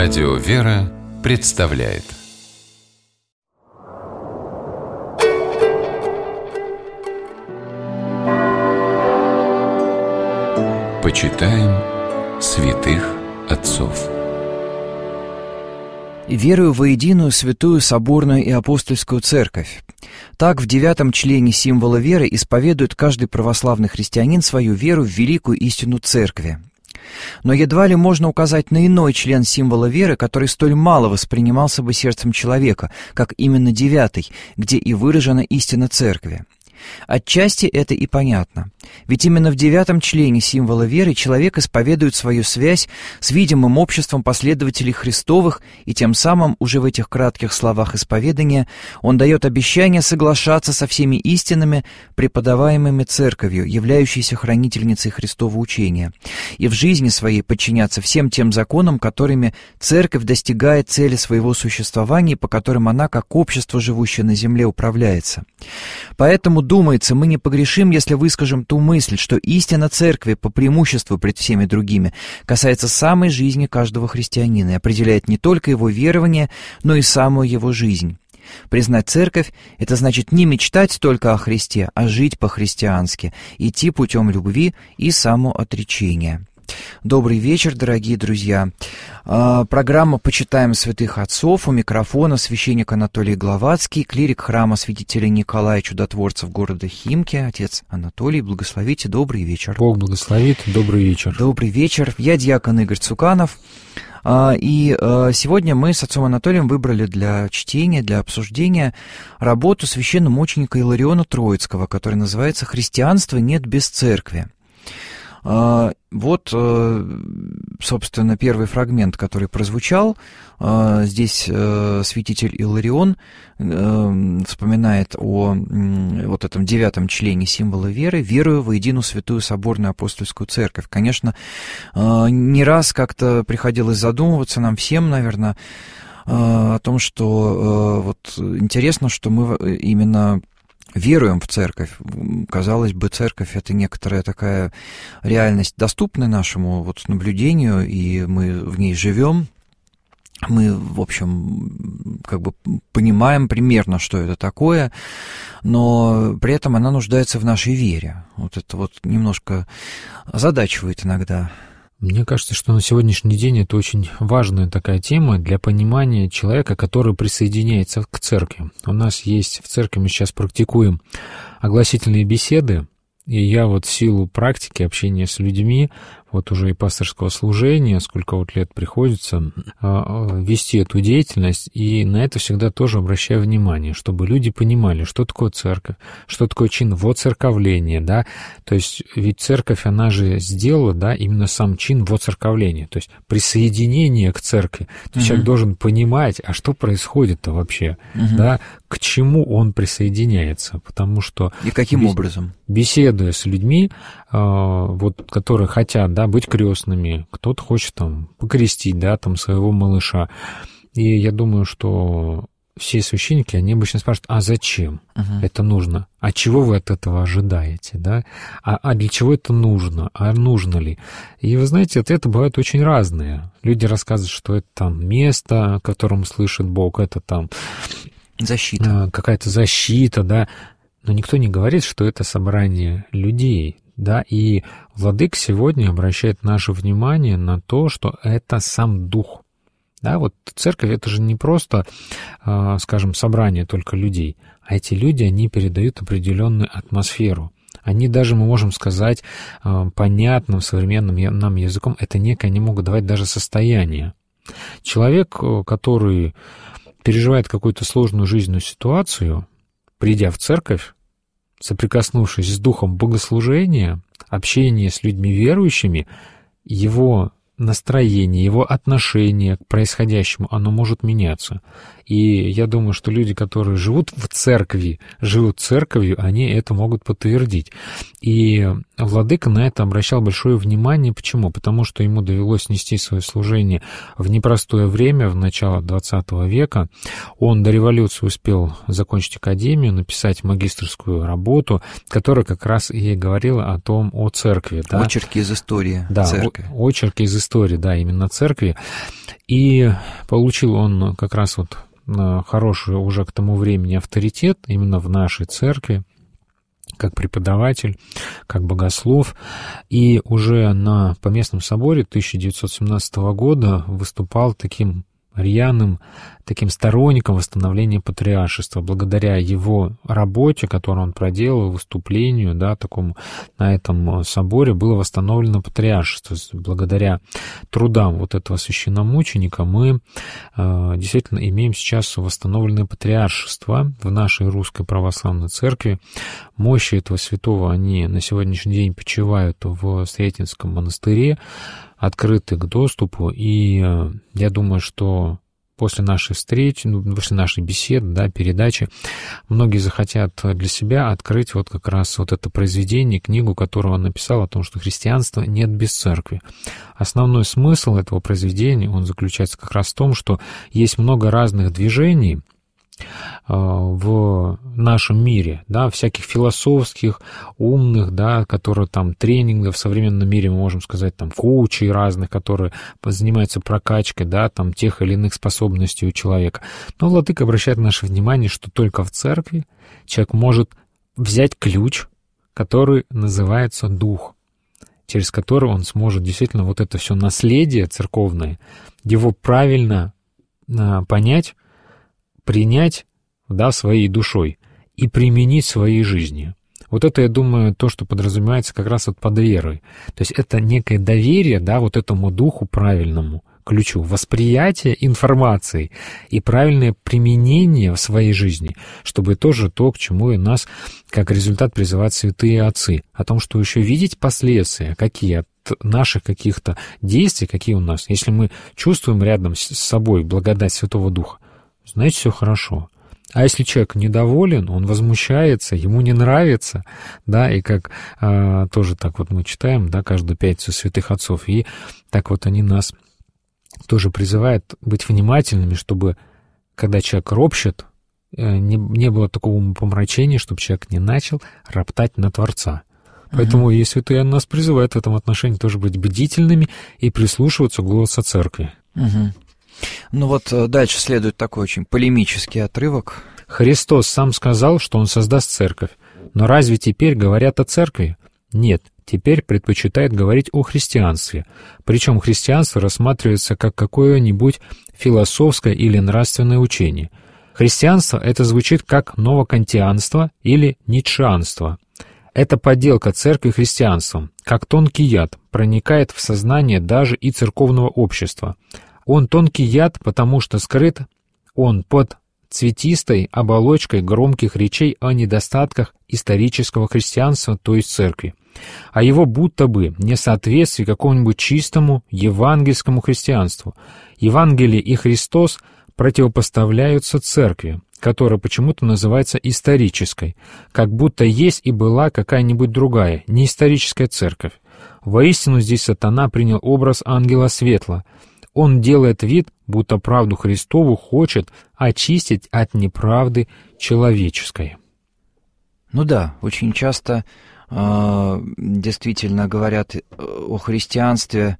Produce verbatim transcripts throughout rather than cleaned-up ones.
Радио «Вера» представляет Почитаем святых отцов. «Верую во единую святую соборную и апостольскую церковь». Так в девятом члене символа веры исповедует каждый православный христианин свою веру в великую истину церкви. Но едва ли можно указать на иной член символа веры, который столь мало воспринимался бы сердцем человека, как именно девятый, где и выражена истина церкви. Отчасти это и понятно. Ведь именно в девятом члене символа веры человек исповедует свою связь с видимым обществом последователей Христовых, и тем самым уже в этих кратких словах исповедания он дает обещание соглашаться со всеми истинами, преподаваемыми Церковью, являющейся хранительницей Христова учения, и в жизни своей подчиняться всем тем законам, которыми Церковь достигает цели своего существования, по которым она, как общество, живущее на земле, управляется. Поэтому, думается, мы не погрешим, если выскажем ту мысль, что истина Церкви по преимуществу пред всеми другими касается самой жизни каждого христианина и определяет не только его верование, но и самую его жизнь. Признать Церковь — это значит не мечтать только о Христе, а жить по-христиански, идти путем любви и самоотречения. Добрый вечер, дорогие друзья. Программа «Почитаем святых отцов». У микрофона священник Анатолий Гловацкий, клирик храма святителя Николая Чудотворца в городе Химки. Отец Анатолий, благословите, добрый вечер. Бог благословит, добрый вечер. Добрый вечер. Я диакон Игорь Цуканов. И сегодня мы с отцом Анатолием выбрали для чтения, для обсуждения работу священномученика Илариона Троицкого, которая называется «Христианства нет без церкви». Вот, собственно, первый фрагмент, который прозвучал. Здесь святитель Иларион вспоминает о вот этом девятом члене символа веры: «Верую во единую святую соборную апостольскую церковь». Конечно, не раз как-то приходилось задумываться нам всем, наверное, о том, что вот интересно, что мы именно веруем в церковь. Казалось бы, церковь — это некоторая такая реальность, доступная нашему вот наблюдению, и мы в ней живем. Мы, в общем, как бы понимаем примерно, что это такое, но при этом она нуждается в нашей вере. Вот это вот немножко озадачивает иногда. Мне кажется, что на сегодняшний день это очень важная такая тема для понимания человека, который присоединяется к церкви. У нас есть в церкви, мы сейчас практикуем огласительные беседы, и я вот в силу практики общения с людьми, вот уже и пасторского служения, сколько вот лет приходится вести эту деятельность, и на это всегда тоже обращаю внимание, чтобы люди понимали, что такое церковь, что такое чин воцерковления, да, то есть ведь церковь, она же сделала, да, именно сам чин воцерковления, то есть присоединение к церкви, то есть uh-huh. человек должен понимать, а что происходит-то вообще, uh-huh. да, к чему он присоединяется, потому что... И каким бес... образом? Беседуя с людьми, вот, которые хотят, да, быть крестными, кто-то хочет там покрестить, да, там своего малыша. И я думаю, что все священники, они обычно спрашивают: а зачем uh-huh. это нужно? А чего вы от этого ожидаете, да? А, а для чего это нужно? А нужно ли? И вы знаете, ответы бывают очень разные. Люди рассказывают, что это там место, о котором слышит Бог, это там защита. Какая-то защита, да. Но никто не говорит, что это собрание людей. Да, и Владыка сегодня обращает наше внимание на то, что это сам Дух. Да, вот церковь — это же не просто, скажем, собрание только людей, а эти люди, они передают определенную атмосферу. Они даже, мы можем сказать, понятным современным нам языком, это некое, они могут давать даже состояние. Человек, который переживает какую-то сложную жизненную ситуацию, придя в церковь, соприкоснувшись с духом богослужения, общения с людьми верующими, его настроение, его отношение к происходящему, оно может меняться. И я думаю, что люди, которые живут в церкви, живут церковью, они это могут подтвердить. И Владыка на это обращал большое внимание. Почему? Потому что ему довелось нести свое служение в непростое время, в начало двадцатого века. Он до революции успел закончить академию, написать магистерскую работу, которая как раз и говорила о том, о церкви. Да? Очерки из истории да, церкви. Очерки из истории истории, да, именно церкви. И получил он как раз вот хороший уже к тому времени авторитет именно в нашей церкви, как преподаватель, как богослов, и уже на Поместном соборе тысяча девятьсот семнадцатого года выступал таким рьяным таким сторонником восстановления патриаршества. Благодаря его работе, которую он проделал, выступлению, да, такому на этом соборе, было восстановлено патриаршество. Благодаря трудам вот этого священномученика мы э, действительно имеем сейчас восстановленное патриаршество в нашей Русской Православной Церкви. Мощи этого святого, они на сегодняшний день почивают в Сретенском монастыре, открыты к доступу, и э, я думаю, что после нашей встречи, ну, после нашей беседы, да, передачи, многие захотят для себя открыть вот как раз вот это произведение, книгу, которую он написал о том, что христианства нет без церкви. Основной смысл этого произведения, он заключается как раз в том, что есть много разных движений в нашем мире, да, всяких философских, умных, да, которые там тренингов в современном мире, мы можем сказать, там, коучей разных, которые занимаются прокачкой, да, там, тех или иных способностей у человека. Но владыка обращает наше внимание, что только в церкви человек может взять ключ, который называется дух, через который он сможет действительно вот это все наследие церковное, его правильно а, понять, принять, да, своей душой и применить в своей жизни. Вот это, я думаю, то, что подразумевается как раз вот под верой. То есть это некое доверие, да, вот этому духу правильному, ключу, восприятие информации и правильное применение в своей жизни, чтобы тоже то, к чему и нас как результат призывают святые отцы, о том, что еще видеть последствия, какие от наших каких-то действий, какие у нас. Если мы чувствуем рядом с собой благодать Святого Духа, значит, все хорошо. А если человек недоволен, он возмущается, ему не нравится, да, и как а, тоже так вот мы читаем, да, каждую пятницу святых отцов, и так вот они нас тоже призывают быть внимательными, чтобы, когда человек ропщет, не, не было такого помрачения, чтобы человек не начал роптать на Творца. Поэтому uh-huh. и святые нас призывают в этом отношении тоже быть бдительными и прислушиваться к голосу церкви. Uh-huh. Ну вот дальше следует такой очень полемический отрывок. Христос сам сказал, что Он создаст церковь. Но разве теперь говорят о церкви? Нет, теперь предпочитают говорить о христианстве. Причем христианство рассматривается как какое-нибудь философское или нравственное учение. Христианство — это звучит как новокантианство или ницшеанство. Это подделка церкви христианством, как тонкий яд, проникает в сознание даже и церковного общества. Он тонкий яд, потому что скрыт он под цветистой оболочкой громких речей о недостатках исторического христианства, то есть церкви, а его будто бы несоответствие какому-нибудь чистому евангельскому христианству. Евангелие и Христос противопоставляются церкви, которая почему-то называется исторической, как будто есть и была какая-нибудь другая, неисторическая церковь. Воистину здесь сатана принял образ ангела светла. Он делает вид, будто правду Христову хочет очистить от неправды человеческой. Ну да, очень часто э, действительно говорят о христианстве,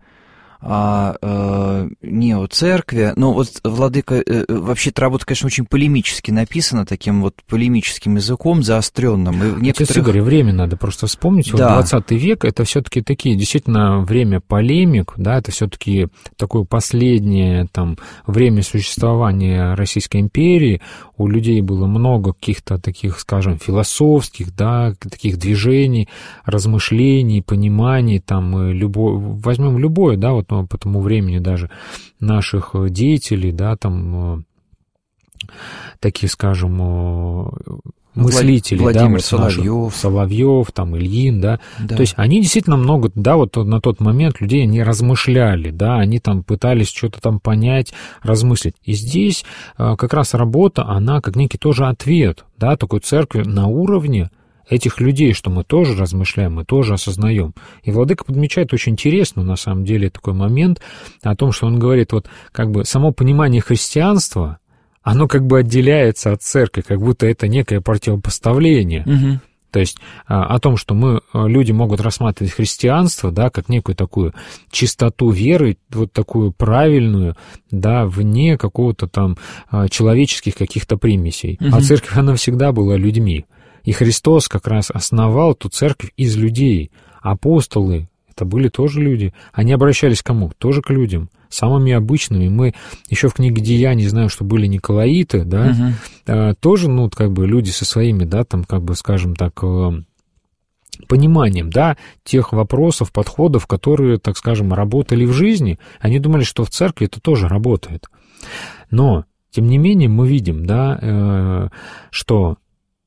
а э, не о церкви. Но вот, владыка, э, вообще-то работа, конечно, очень полемически написана, таким вот полемическим языком, заостренным. И в некоторых... Отец Игорь, время надо просто вспомнить. Да. Вот двадцатый век — это все-таки такие, действительно, время полемик, да, это все-таки такое последнее там время существования Российской империи. У людей было много каких-то таких, скажем, философских, да, таких движений, размышлений, пониманий, там, любой, возьмем любое, да, вот по тому времени даже наших деятелей, да, там, таких, скажем, мыслителей, Владимир да, вот Соловьев, Соловьев, там, Ильин, да. да, то есть они действительно много, да, вот на тот момент людей они размышляли, да, они там пытались что-то там понять, размыслить. И здесь как раз работа, она как некий тоже ответ, да, такой церкви на уровне этих людей, что мы тоже размышляем, мы тоже осознаем. И владыка подмечает очень интересно, на самом деле, такой момент о том, что он говорит, вот как бы само понимание христианства, оно как бы отделяется от церкви, как будто это некое противопоставление. Угу. То есть о том, что мы, люди могут рассматривать христианство, да, как некую такую чистоту веры, вот такую правильную, да, вне какого-то там человеческих каких-то примесей. Угу. А церковь, она всегда была людьми. И Христос как раз основал эту церковь из людей. Апостолы — это были тоже люди. Они обращались к кому? Тоже к людям. Самыми обычными. Мы еще в книге «Деяний» знаем, что были николаиты, да, uh-huh. тоже, ну, как бы люди со своими, да, там, как бы, скажем так, пониманием, да, тех вопросов, подходов, которые, так скажем, работали в жизни. Они думали, что в церкви это тоже работает. Но, тем не менее, мы видим, да, что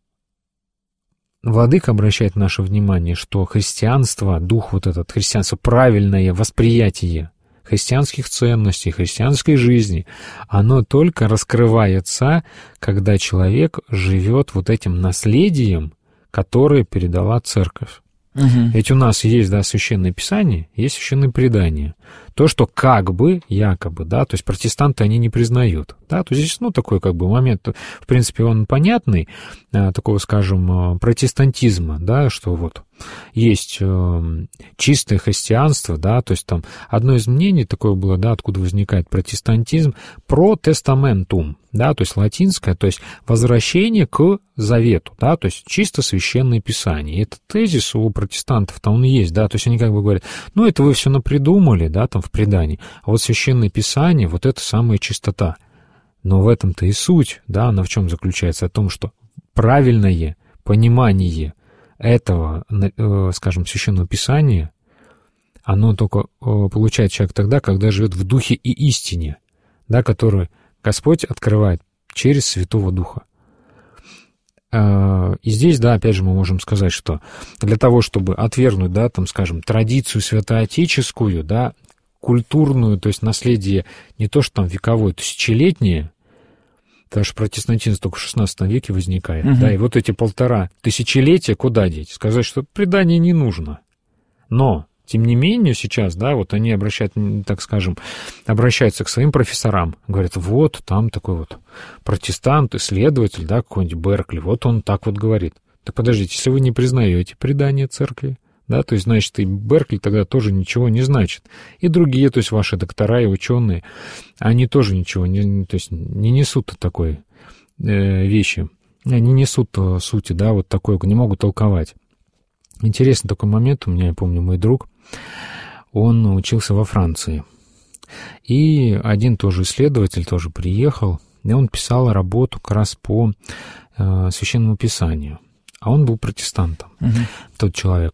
Владыка обращает наше внимание, что христианство, дух вот этот, христианство, правильное восприятие христианских ценностей, христианской жизни, оно только раскрывается, когда человек живет вот этим наследием, которое передала церковь. Угу. Ведь у нас есть, да, Священное Писание, есть Священное Предание. То, что как бы, якобы, да, то есть протестанты они не признают. Да, то есть здесь, ну, такой как бы момент, в принципе, он понятный, такого, скажем, протестантизма, да, что вот есть чистое христианство, да, то есть там одно из мнений такое было, да, откуда возникает протестантизм, протестаментум, да, то есть латинское, то есть возвращение к завету, да, то есть чисто Священное Писание. И этот тезис у протестантов-то он есть, да, то есть они как бы говорят, ну, это вы все напридумали, да, там в предании, а вот Священное Писание, вот это самая чистота. Но в этом-то и суть, да, она в чем заключается? О том, что правильное понимание этого, скажем, Священного Писания, оно только получает человек тогда, когда живет в духе и истине, да, которую Господь открывает через Святого Духа. И здесь, да, опять же, мы можем сказать, что для того, чтобы отвергнуть, да, там, скажем, традицию святоотеческую, да, культурную, то есть наследие не то, что там вековое, тысячелетнее, потому что протестантизм только в шестнадцатом веке возникает, угу. да, и вот эти полтора тысячелетия куда деть? Сказать, что предание не нужно. Но, тем не менее, сейчас, да, вот они обращают, так скажем, обращаются к своим профессорам, говорят, вот там такой вот протестант, исследователь, да, какой-нибудь Беркли, вот он так вот говорит. Так подождите, если вы не признаете предание церкви, да, то есть, значит, и Беркли тогда тоже ничего не значит. И другие, то есть, ваши доктора и ученые, они тоже ничего не, то есть, не несут такой э, вещи, не несут сути, да, вот такой, не могут толковать. Интересный такой момент у меня, я помню, мой друг, он учился во Франции. И один тоже исследователь тоже приехал, и он писал работу как раз по э, Священному Писанию. А он был протестантом, угу. тот человек.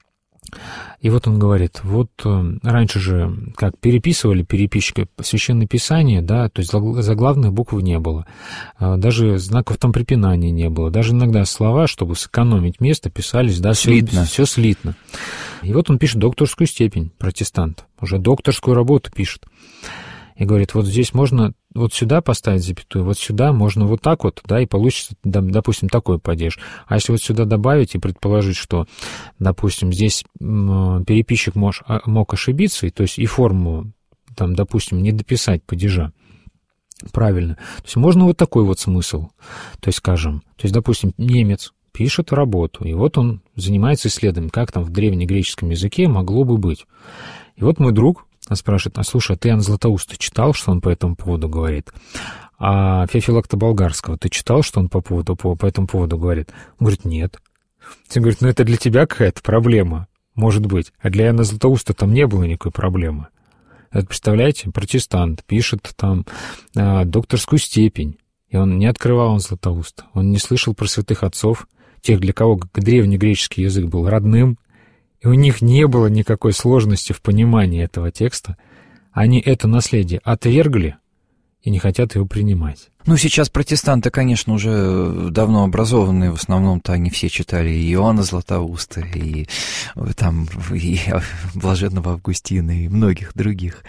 И вот он говорит, вот раньше же, как переписывали переписчики Священное Писание, да, то есть заглавных букв не было, даже знаков там препинания не было, даже иногда слова, чтобы сэкономить место, писались, да, слитно. Все, все слитно. И вот он пишет докторскую степень, протестант, уже докторскую работу пишет. И говорит, вот здесь можно вот сюда поставить запятую, вот сюда можно вот так вот, да, и получится, допустим, такой падеж. А если вот сюда добавить и предположить, что, допустим, здесь переписчик мож, мог ошибиться, и, то есть и форму, там, допустим, не дописать падежа правильно, то есть можно вот такой вот смысл, то есть, скажем, то есть, допустим, немец пишет работу, и вот он занимается исследованием, как там в древнегреческом языке могло бы быть. И вот мой друг спрашивает, а слушай, а ты Иоанна Златоуста читал, что он по этому поводу говорит? А Феофилакта Болгарского ты читал, что он по, поводу, по, по этому поводу говорит? Он говорит, нет. Он говорит, ну это для тебя какая-то проблема, может быть. А для Иоанна Златоуста там не было никакой проблемы. Это, представляете, протестант пишет там а, докторскую степень, и он не открывал Иоанна Златоуста, он не слышал про святых отцов, тех, для кого древнегреческий язык был родным, и у них не было никакой сложности в понимании этого текста. Они это наследие отвергли и не хотят его принимать. Ну, сейчас протестанты, конечно, уже давно образованные, в основном-то они все читали и Иоанна Златоуста, и, там, и Блаженного Августина, и многих других.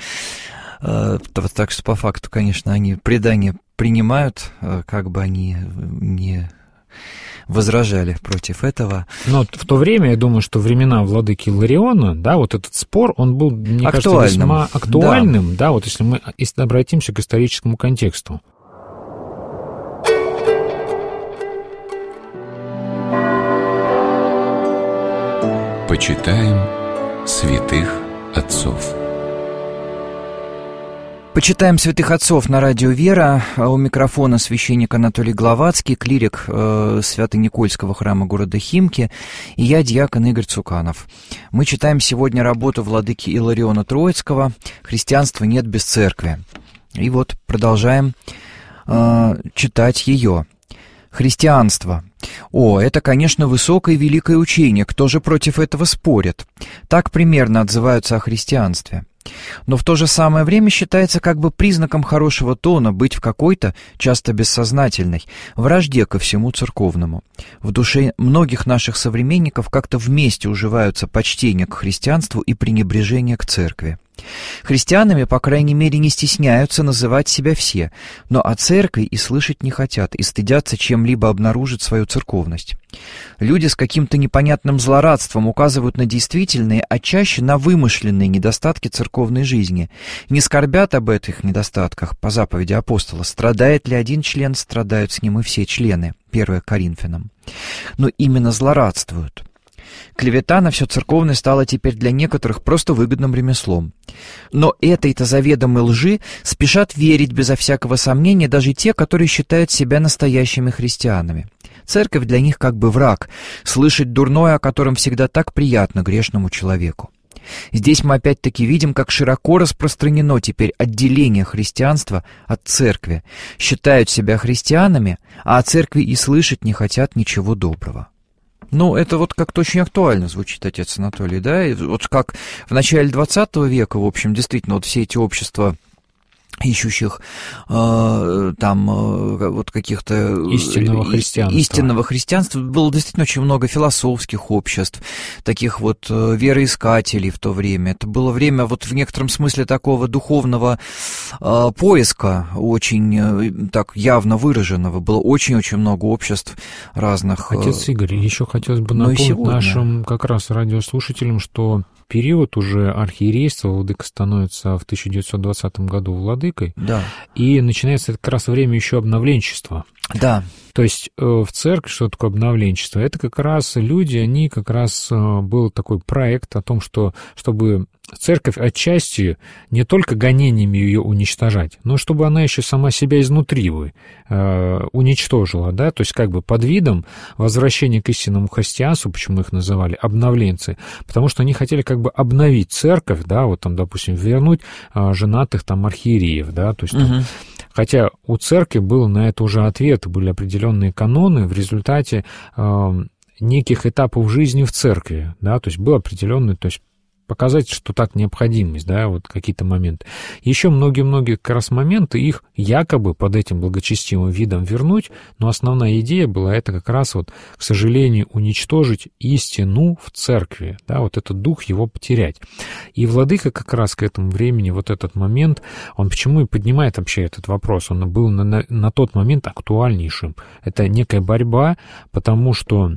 Так что, по факту, конечно, они предания принимают, как бы они не возражали против этого. Но в то время, я думаю, что времена владыки Илариона, да, вот этот спор, он был, мне актуальным. кажется, весьма актуальным, да. да, вот если мы если обратимся к историческому контексту. Почитаем святых отцов. Почитаем святых отцов на радио «Вера». У микрофона священник Анатолий Гловацкий, клирик э, Свято-Никольского храма города Химки, и я, диакон Игорь Цуканов. Мы читаем сегодня работу владыки Илариона Троицкого «Христианства нет без церкви». И вот продолжаем э, читать ее. Христианство. О, это, конечно, высокое и великое учение. Кто же против этого спорит? Так примерно отзываются о христианстве. Но в то же самое время считается как бы признаком хорошего тона быть в какой-то, часто бессознательной, вражде ко всему церковному. В душе многих наших современников как-то вместе уживаются почтение к христианству и пренебрежение к церкви. Христианами, по крайней мере, не стесняются называть себя все, но о церкви и слышать не хотят, и стыдятся чем-либо обнаружить свою церковность. Люди с каким-то непонятным злорадством указывают на действительные, а чаще на вымышленные недостатки церковной жизни. Не скорбят об этих недостатках по заповеди апостола. Страдает ли один член, страдают с ним и все члены. первое Коринфянам. Но именно злорадствуют. Клевета на все церковное стала теперь для некоторых просто выгодным ремеслом. Но этой-то заведомой лжи спешат верить безо всякого сомнения даже те, которые считают себя настоящими христианами. Церковь для них как бы враг, слышать дурное, о котором всегда так приятно грешному человеку. Здесь мы опять-таки видим, как широко распространено теперь отделение христианства от церкви. Считают себя христианами, а о церкви и слышать не хотят ничего доброго. Ну, это вот как-то очень актуально звучит, отец Анатолий, да? И вот как в начале двадцатого века, в общем, действительно, вот все эти общества, ищущих э, там э, вот каких-то истинного христианства. истинного христианства. Было действительно очень много философских обществ, таких вот э, вероискателей в то время. Это было время вот в некотором смысле такого духовного э, поиска, очень э, так явно выраженного. Было очень-очень много обществ разных. Э, Отец Игорь, еще хотелось бы напомнить нашим как раз радиослушателям, что период уже архиерейства владыка становится в тысяча девятьсот двадцатом году владыкой, да. И начинается как раз время еще обновленчества. Да. То есть э, в церкви, что такое обновленчество? Это как раз люди, они как раз э, был такой проект о том, что чтобы церковь отчасти не только гонениями ее уничтожать, но чтобы она еще сама себя изнутри бы, э, уничтожила, да, то есть как бы под видом возвращения к истинному христианству, почему их называли обновленцы, потому что они хотели как бы обновить церковь, да, вот там, допустим, вернуть э, женатых там архиереев, да, то есть угу. там, хотя у церкви был на это уже ответ, были определенные каноны в результате э, неких этапов жизни в церкви, да, то есть был определенный, то есть показать, что так необходимость, да, вот какие-то моменты. Еще многие-многие как раз моменты их якобы под этим благочестивым видом вернуть, но основная идея была это как раз вот, к сожалению, уничтожить истину в церкви, да, вот этот дух его потерять. И владыка как раз к этому времени, вот этот момент, он почему и поднимает вообще этот вопрос, он был на, на, на тот момент актуальнейшим. Это некая борьба, потому что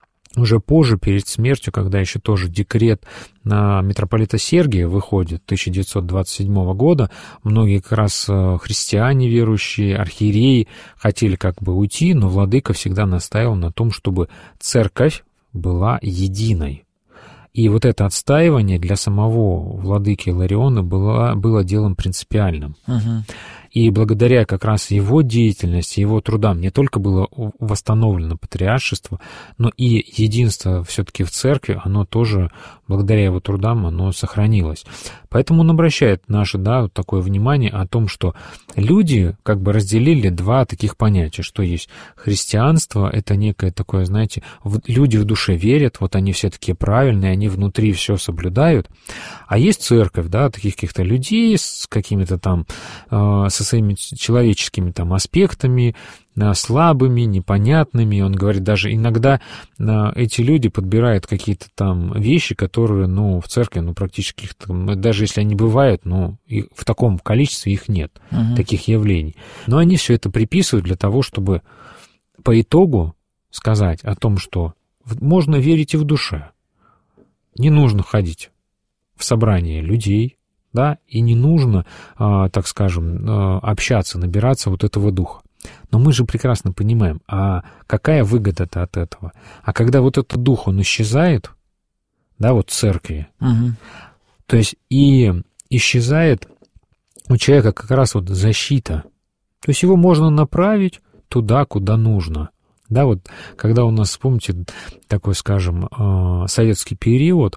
уже позже, перед смертью, когда еще тоже декрет на митрополита Сергия выходит тысяча девятьсот двадцать седьмого года, многие как раз христиане верующие, архиереи хотели как бы уйти, но владыка всегда настаивал на том, чтобы церковь была единой. И вот это отстаивание для самого владыки Илариона было, было делом принципиальным. Uh-huh. И благодаря как раз его деятельности, его трудам не только было восстановлено патриаршество, но и единство все-таки в церкви, оно тоже, благодаря его трудам, оно сохранилось. Поэтому он обращает наше, да, вот такое внимание о том, что люди как бы разделили два таких понятия, что есть христианство, это некое такое, знаете, люди в душе верят, вот они все такие правильные, они внутри все соблюдают, а есть церковь, да, таких каких-то людей с какими-то там, э, со своими человеческими там аспектами, слабыми, непонятными. Он говорит, даже иногда эти люди подбирают какие-то там вещи, которые, ну, в церкви, ну, практически, даже если они бывают, ну, в таком количестве их нет, uh-huh. таких явлений. Но они все это приписывают для того, чтобы по итогу сказать о том, что можно верить и в душе. Не нужно ходить в собрание людей, да, и не нужно, так скажем, общаться, набираться вот этого духа. Но мы же прекрасно понимаем, а какая выгода-то от этого? А когда вот этот дух, он исчезает, да, вот церкви. Угу. То есть и исчезает у человека как раз вот защита. То есть его можно направить туда, куда нужно. Да, вот когда у нас, вспомните, такой, скажем, советский период,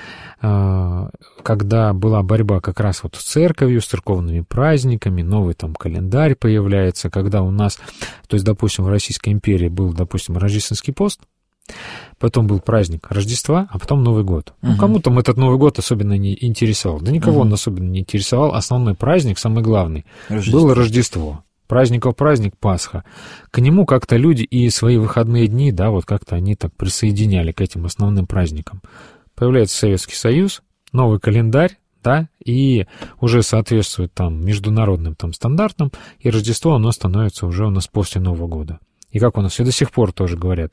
когда была борьба как раз вот с церковью, с церковными праздниками, новый там календарь появляется, когда у нас, то есть, допустим, в Российской империи был, допустим, Рождественский пост, потом был праздник Рождества, а потом Новый год. Uh-huh. Ну, кому там этот Новый год особенно не интересовал? Да никого uh-huh. он особенно не интересовал. Основной праздник, самый главный, Рождество. Было Рождество. Праздников праздник Пасха. К нему как-то люди и свои выходные дни, да, вот как-то они так присоединяли к этим основным праздникам. Появляется Советский Союз, новый календарь, да, и уже соответствует там международным там стандартам, и Рождество, оно становится уже у нас после Нового года. И как у нас и до сих пор тоже говорят,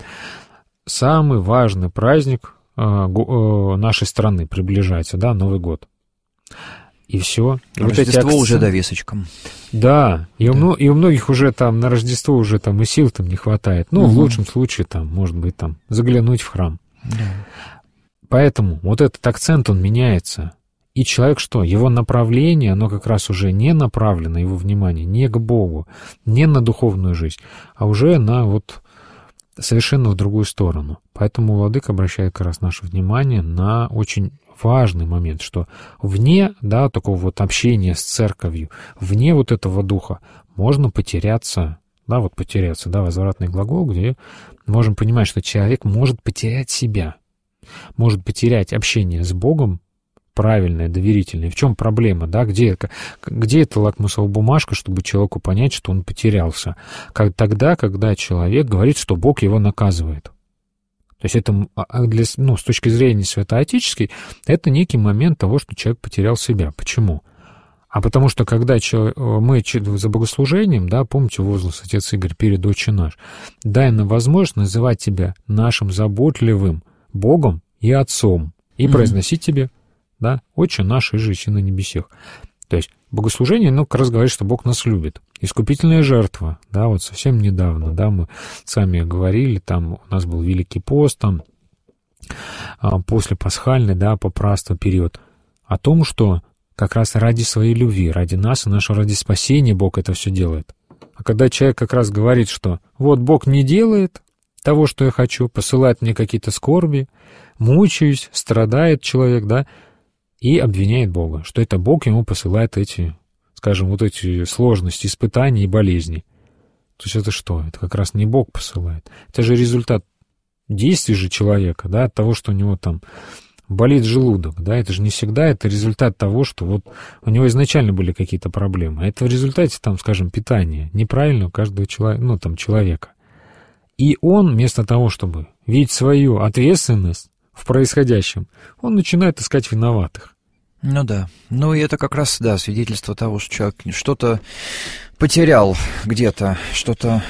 самый важный праздник э, э, нашей страны приближается, да, Новый год. И все. Рождество вот уже довесочком. Да, и, да. У, и у многих уже там на Рождество уже там и сил там не хватает. Ну, угу. в лучшем случае там, может быть, там заглянуть в храм. Да. Поэтому вот этот акцент, он меняется. И человек что? Его направление, оно как раз уже не направлено, его внимание, не к Богу, не на духовную жизнь, а уже на вот совершенно в другую сторону. Поэтому владыка обращает как раз наше внимание на очень важный момент, что вне, да, такого вот общения с церковью, вне вот этого духа можно потеряться, да, вот потеряться, да, возвратный глагол, где можем понимать, что человек может потерять себя, может потерять общение с Богом, правильное, доверительное. В чем проблема, да, где, где эта лакмусовая бумажка, чтобы человеку понять, что он потерялся? Как тогда, когда человек говорит, что Бог его наказывает. То есть это, для, ну, с точки зрения святоотеческой, это некий момент того, что человек потерял себя. Почему? А потому что, когда человек, мы за богослужением, да, помните возглас отец Игорь перед «Отче наш», дай нам возможность называть тебя нашим заботливым Богом и Отцом, и mm-hmm. произносить тебе, да, «Отче наш, иже на небесех». То есть богослужение, ну, как раз говорит, что Бог нас любит. Искупительная жертва, да, вот совсем недавно, да, мы с вами говорили, там у нас был Великий пост, там, после пасхальный, да, попраство период, о том, что как раз ради своей любви, ради нас и нашего ради спасения Бог это все делает. А когда человек как раз говорит, что вот Бог не делает того, что я хочу, посылает мне какие-то скорби, мучаюсь, страдает человек, да, и обвиняет Бога, что это Бог ему посылает эти, скажем, вот эти сложности, испытания и болезни. То есть это что? Это как раз не Бог посылает. Это же результат действий же человека, да, от того, что у него там болит желудок, да, это же не всегда это результат того, что вот у него изначально были какие-то проблемы. А это в результате, там, скажем, питания неправильного каждого человека, ну, там, человека. И он, вместо того, чтобы видеть свою ответственность в происходящем, он начинает искать виноватых. Ну да. Ну и это как раз, да, свидетельство того, что человек что-то потерял где-то, что-то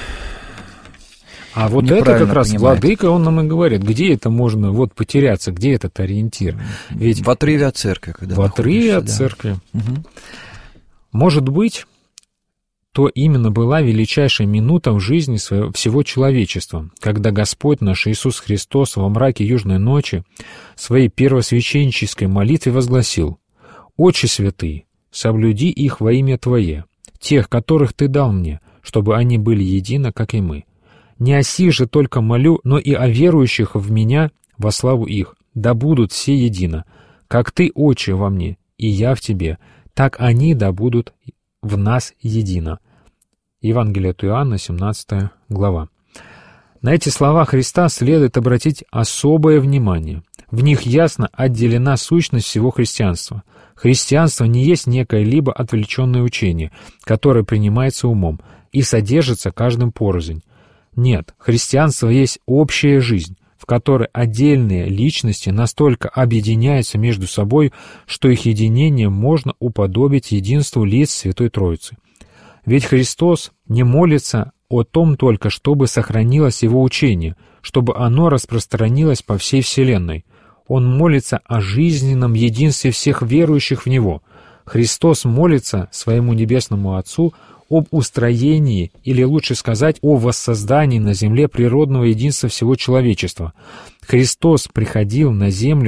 А вот это как раз понимает. Владыка, он нам и говорит, где это можно вот потеряться, где этот ориентир. Ведь в отрыве от церкви. Когда в отрыве от да. церкви. Угу. Может быть, то именно была величайшая минута в жизни своего, всего человечества, когда Господь наш Иисус Христос во мраке южной ночи своей первосвященнической молитве возгласил: «Отче святый, соблюди их во имя Твое, тех, которых Ты дал мне, чтобы они были едины, как и мы. Не о сих же только молю, но и о верующих в Меня во славу их, да будут все едино, как Ты, Отче, во мне, и я в Тебе, так они да будут в нас едино». Евангелие от Иоанна, семнадцатая глава. На эти слова Христа следует обратить особое внимание. В них ясно отделена сущность всего христианства. Христианство не есть некое либо отвлеченное учение, которое принимается умом и содержится каждым порознь. Нет, христианство есть общая жизнь, в которой отдельные личности настолько объединяются между собой, что их единение можно уподобить единству лиц Святой Троицы. Ведь Христос не молится о том только, чтобы сохранилось Его учение, чтобы оно распространилось по всей вселенной. Он молится о жизненном единстве всех верующих в Него. Христос молится своему Небесному Отцу об устроении, или лучше сказать, о воссоздании на земле природного единства всего человечества. Христос приходил на землю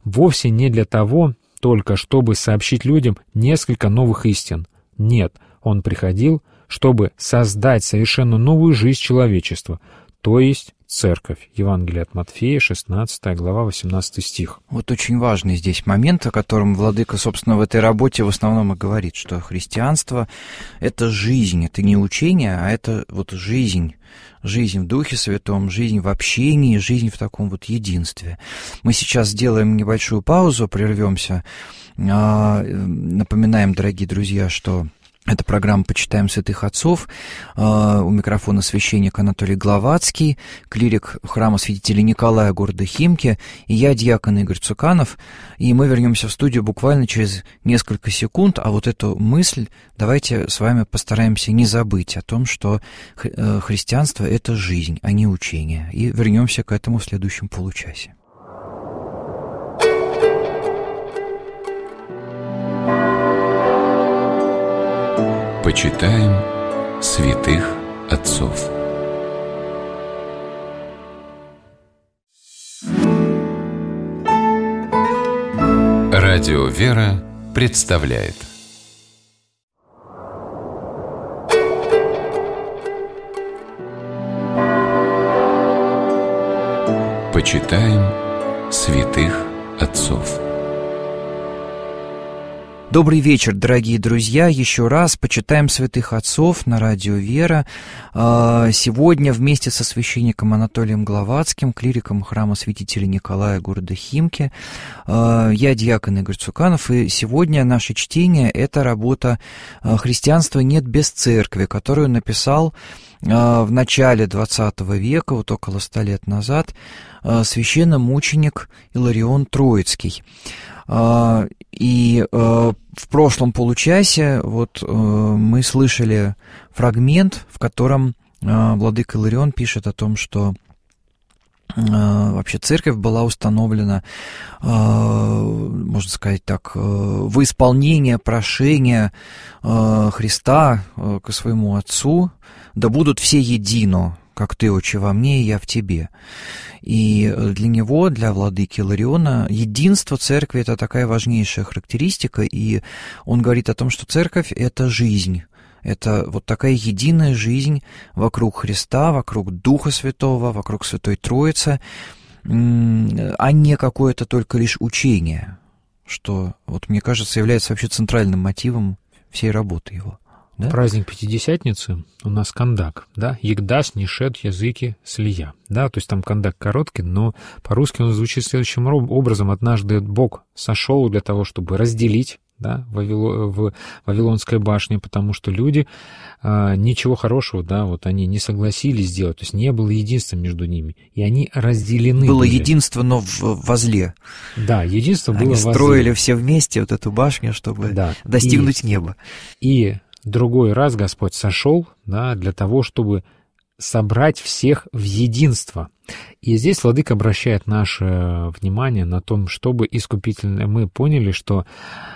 вовсе не для того только, чтобы сообщить людям несколько новых истин. Нет, он приходил, чтобы создать совершенно новую жизнь человечества, то есть церковь. Евангелие от Матфея, шестнадцатая глава, восемнадцатый стих. Вот очень важный здесь момент, о котором владыка, собственно, в этой работе в основном и говорит, что христианство — это жизнь, это не учение, а это вот жизнь, жизнь в Духе Святом, жизнь в общении, жизнь в таком вот единстве. Мы сейчас сделаем небольшую паузу, прервемся, напоминаем, дорогие друзья, что это программа «Почитаем святых отцов». У микрофона священник Анатолий Главатский, клирик храма святителя Николая города Химки, и я, диакон Игорь Цуканов. И мы вернемся в студию буквально через несколько секунд. А вот эту мысль давайте с вами постараемся не забыть о том, что христианство — это жизнь, а не учение. И вернемся к этому в следующем получасе. Почитаем святых отцов. Радио «Вера» представляет Почитаем святых отцов. Добрый вечер, дорогие друзья. Еще раз почитаем святых отцов на радио «Вера». Сегодня вместе со священником Анатолием Главатским, клириком храма святителя Николая города Химки, я, диакон Игорь Цуканов, и сегодня наше чтение — это работа «Христианства нет без церкви», которую написал в начале двадцатого века, вот около ста лет назад, священномученик Иларион Троицкий. И в прошлом получасе вот мы слышали фрагмент, в котором владыка Иларион пишет о том, что вообще церковь была установлена, можно сказать так, в исполнение прошения Христа к своему Отцу: «Да будут все едино, как ты, Отче, во мне, и я в тебе». И для него, для владыки Илариона, единство церкви — это такая важнейшая характеристика, и он говорит о том, что церковь — это жизнь, это вот такая единая жизнь вокруг Христа, вокруг Духа Святого, вокруг Святой Троицы, а не какое-то только лишь учение, что, вот мне кажется, является вообще центральным мотивом всей работы его. Да? Праздник Пятидесятницы у нас кандак, да, «Егдас нишет языки слия», да, то есть там кандак короткий, но по-русски он звучит следующим образом: однажды Бог сошел для того, чтобы разделить, да, Вавило, в Вавилонской башне, потому что люди а, ничего хорошего, да, вот они не согласились сделать, то есть не было единства между ними, и они разделены было были. единство, но в, во зле. Да, единство они было во зле. Они строили все вместе вот эту башню, чтобы да. достигнуть и, неба. И другой раз Господь сошел, да, для того, чтобы собрать всех в единство. И здесь владыка обращает наше внимание на том, чтобы искупительно мы поняли, что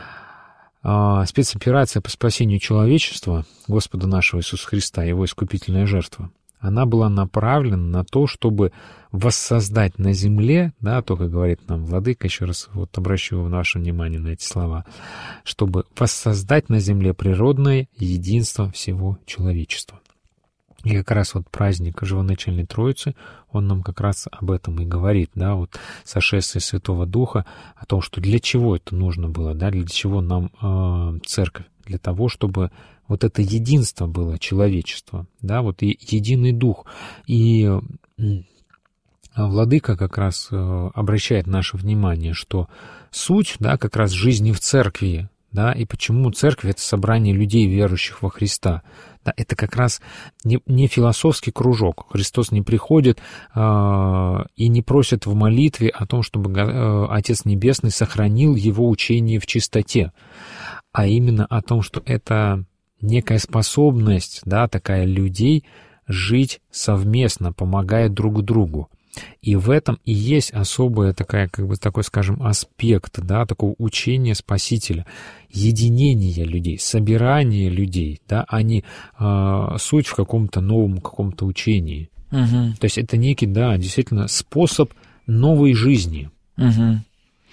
э, спецоперация по спасению человечества, Господа нашего Иисуса Христа, Его искупительная жертва, она была направлена на то, чтобы воссоздать на земле, да, то, как говорит нам владыка, еще раз вот обращу ваше внимание на эти слова, чтобы воссоздать на земле природное единство всего человечества. И как раз вот праздник Живоначальной Троицы, он нам как раз об этом и говорит, да, вот сошествие Святого Духа, о том, что для чего это нужно было, да, для чего нам э, церковь, для того, чтобы вот это единство было человечества, да, вот и единый дух. И владыка как раз обращает наше внимание, что суть, да, как раз жизни в церкви, да, и почему церковь — это собрание людей, верующих во Христа. Да, это как раз не, не философский кружок. Христос не приходит э, и не просит в молитве о том, чтобы э, Отец Небесный сохранил его учение в чистоте, а именно о том, что это некая способность, да, такая людей жить совместно, помогая друг другу. И в этом и есть особая такая, как бы такой, скажем, аспект, да, такого учения Спасителя, единение людей, собирание людей, да, а не э, суть в каком-то новом каком-то учении. Угу. То есть это некий, да, действительно способ новой жизни. Угу.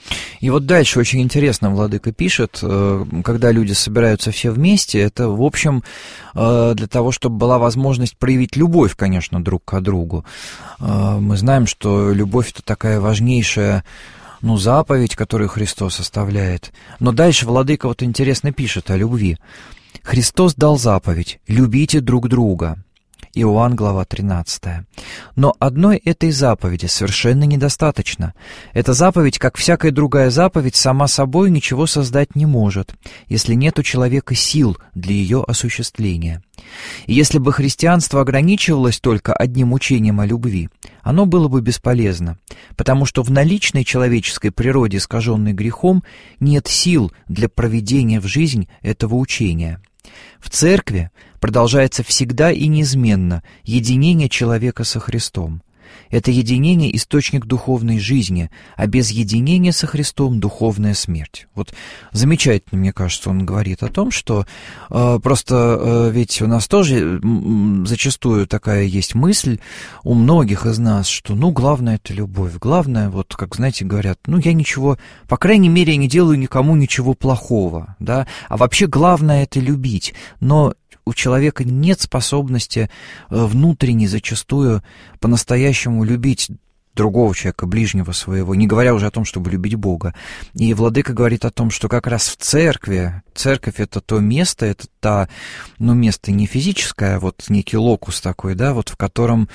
И вот дальше очень интересно владыка пишет, когда люди собираются все вместе, это, в общем, для того, чтобы была возможность проявить любовь, конечно, друг к другу. Мы знаем, что любовь — это такая важнейшая, ну, заповедь, которую Христос оставляет. Но дальше владыка вот интересно пишет о любви. «Христос дал заповедь: любите друг друга». Иоанн, глава тринадцатая. Но одной этой заповеди совершенно недостаточно. Эта заповедь, как всякая другая заповедь, сама собой ничего создать не может, если нет у человека сил для ее осуществления. И если бы христианство ограничивалось только одним учением о любви, оно было бы бесполезно, потому что в наличной человеческой природе, искаженной грехом, нет сил для проведения в жизнь этого учения. В церкви продолжается всегда и неизменно единение человека со Христом. Это единение — источник духовной жизни, а без единения со Христом — духовная смерть. Вот замечательно, мне кажется, он говорит о том, что э, просто э, ведь у нас тоже э, зачастую такая есть мысль у многих из нас, что, ну, главное — это любовь. Главное, вот, как, знаете, говорят, ну, я ничего, по крайней мере, я не делаю никому ничего плохого, да, а вообще главное — это любить. Но у человека нет способности внутренне зачастую по-настоящему любить другого человека, ближнего своего, не говоря уже о том, чтобы любить Бога. И владыка говорит о том, что как раз в церкви, церковь — это то место, это та, ну, место не физическое, а вот некий локус такой, да, вот в котором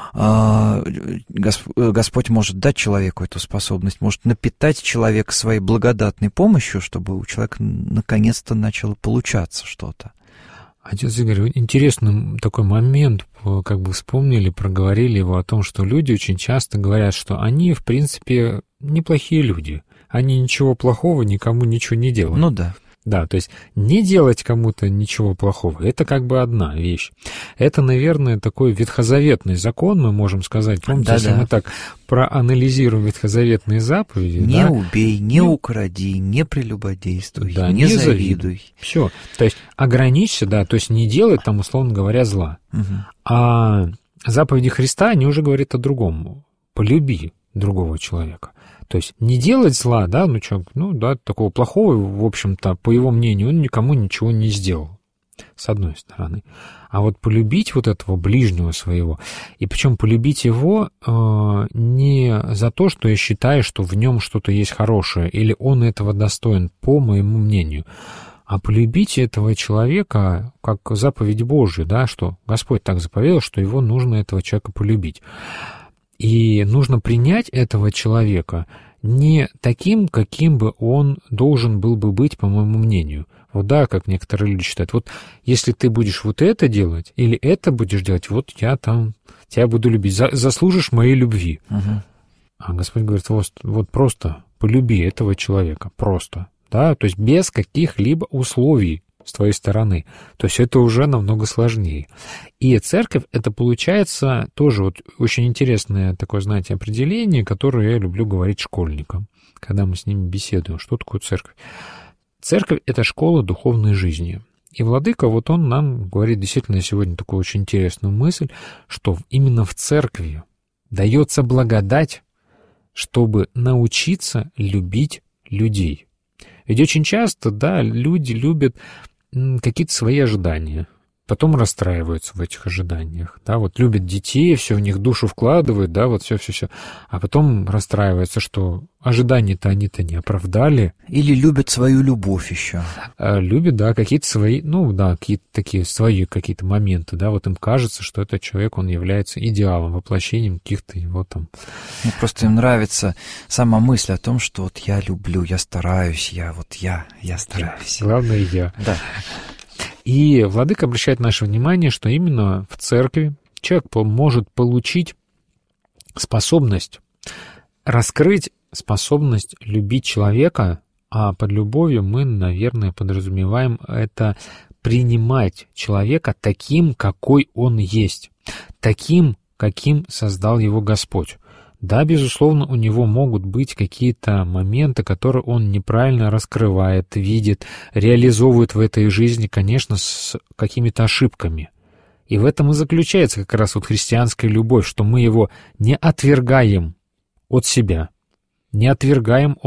Господь может дать человеку эту способность, может напитать человека своей благодатной помощью, чтобы у человека наконец-то начало получаться что-то. Отец Игорь, интересный такой момент, как бы вспомнили, проговорили его о том, что люди очень часто говорят, что они, в принципе, неплохие люди. Они ничего плохого никому ничего не делают. Ну да. Да, то есть не делать кому-то ничего плохого — это как бы одна вещь. Это, наверное, такой ветхозаветный закон, мы можем сказать. Помните, да, если да. мы так проанализируем ветхозаветные заповеди. Не да, убей, не укради, не прелюбодействуй, да, не, не завидуй. Все, то есть ограничься, да, то есть не делай там, условно говоря, зла. Угу. А заповеди Христа, они уже говорят о другом. Полюби другого человека. То есть не делать зла, да, ну что, ну да, такого плохого, в общем-то, по его мнению, он никому ничего не сделал, с одной стороны. А вот полюбить вот этого ближнего своего, и причем полюбить его э, не за то, что я считаю, что в нем что-то есть хорошее, или он этого достоин, по моему мнению, а полюбить этого человека как заповедь Божию, да, что Господь так заповедал, что его нужно, этого человека, полюбить. И нужно принять этого человека не таким, каким бы он должен был бы быть, по моему мнению. Вот да, как некоторые люди считают, вот если ты будешь вот это делать, или это будешь делать, вот я там тебя буду любить, за, заслужишь моей любви. Угу. А Господь говорит, вот, вот просто полюби этого человека, просто, да, то есть без каких-либо условий с твоей стороны. То есть это уже намного сложнее. И церковь — это, получается, тоже вот очень интересное такое, знаете, определение, которое я люблю говорить школьникам, когда мы с ними беседуем. Что такое церковь? Церковь — это школа духовной жизни. И владыка, вот он нам говорит действительно сегодня такую очень интересную мысль, что именно в церкви дается благодать, чтобы научиться любить людей. Ведь очень часто, да, люди любят какие-то свои ожидания, потом расстраиваются в этих ожиданиях, да, вот любят детей, все в них душу вкладывают, да, вот все-все-все, а потом расстраиваются, что ожидания-то они-то не оправдали. Или любят свою любовь еще. А, любят, да, какие-то свои, ну, да, какие-то такие свои какие-то моменты, да, вот им кажется, что этот человек, он является идеалом, воплощением каких-то его там... Ну, просто им нравится сама мысль о том, что вот я люблю, я стараюсь, я вот я, я стараюсь. Главное, я. Да. И владыка обращает наше внимание, что именно в церкви человек может получить способность раскрыть способность любить человека, а под любовью мы, наверное, подразумеваем это принимать человека таким, какой он есть, таким, каким создал его Господь. Да, безусловно, у него могут быть какие-то моменты, которые он неправильно раскрывает, видит, реализовывает в этой жизни, конечно, с какими-то ошибками. И в этом и заключается как раз вот христианская любовь, что мы его не отвергаем от себя, не отвергаем от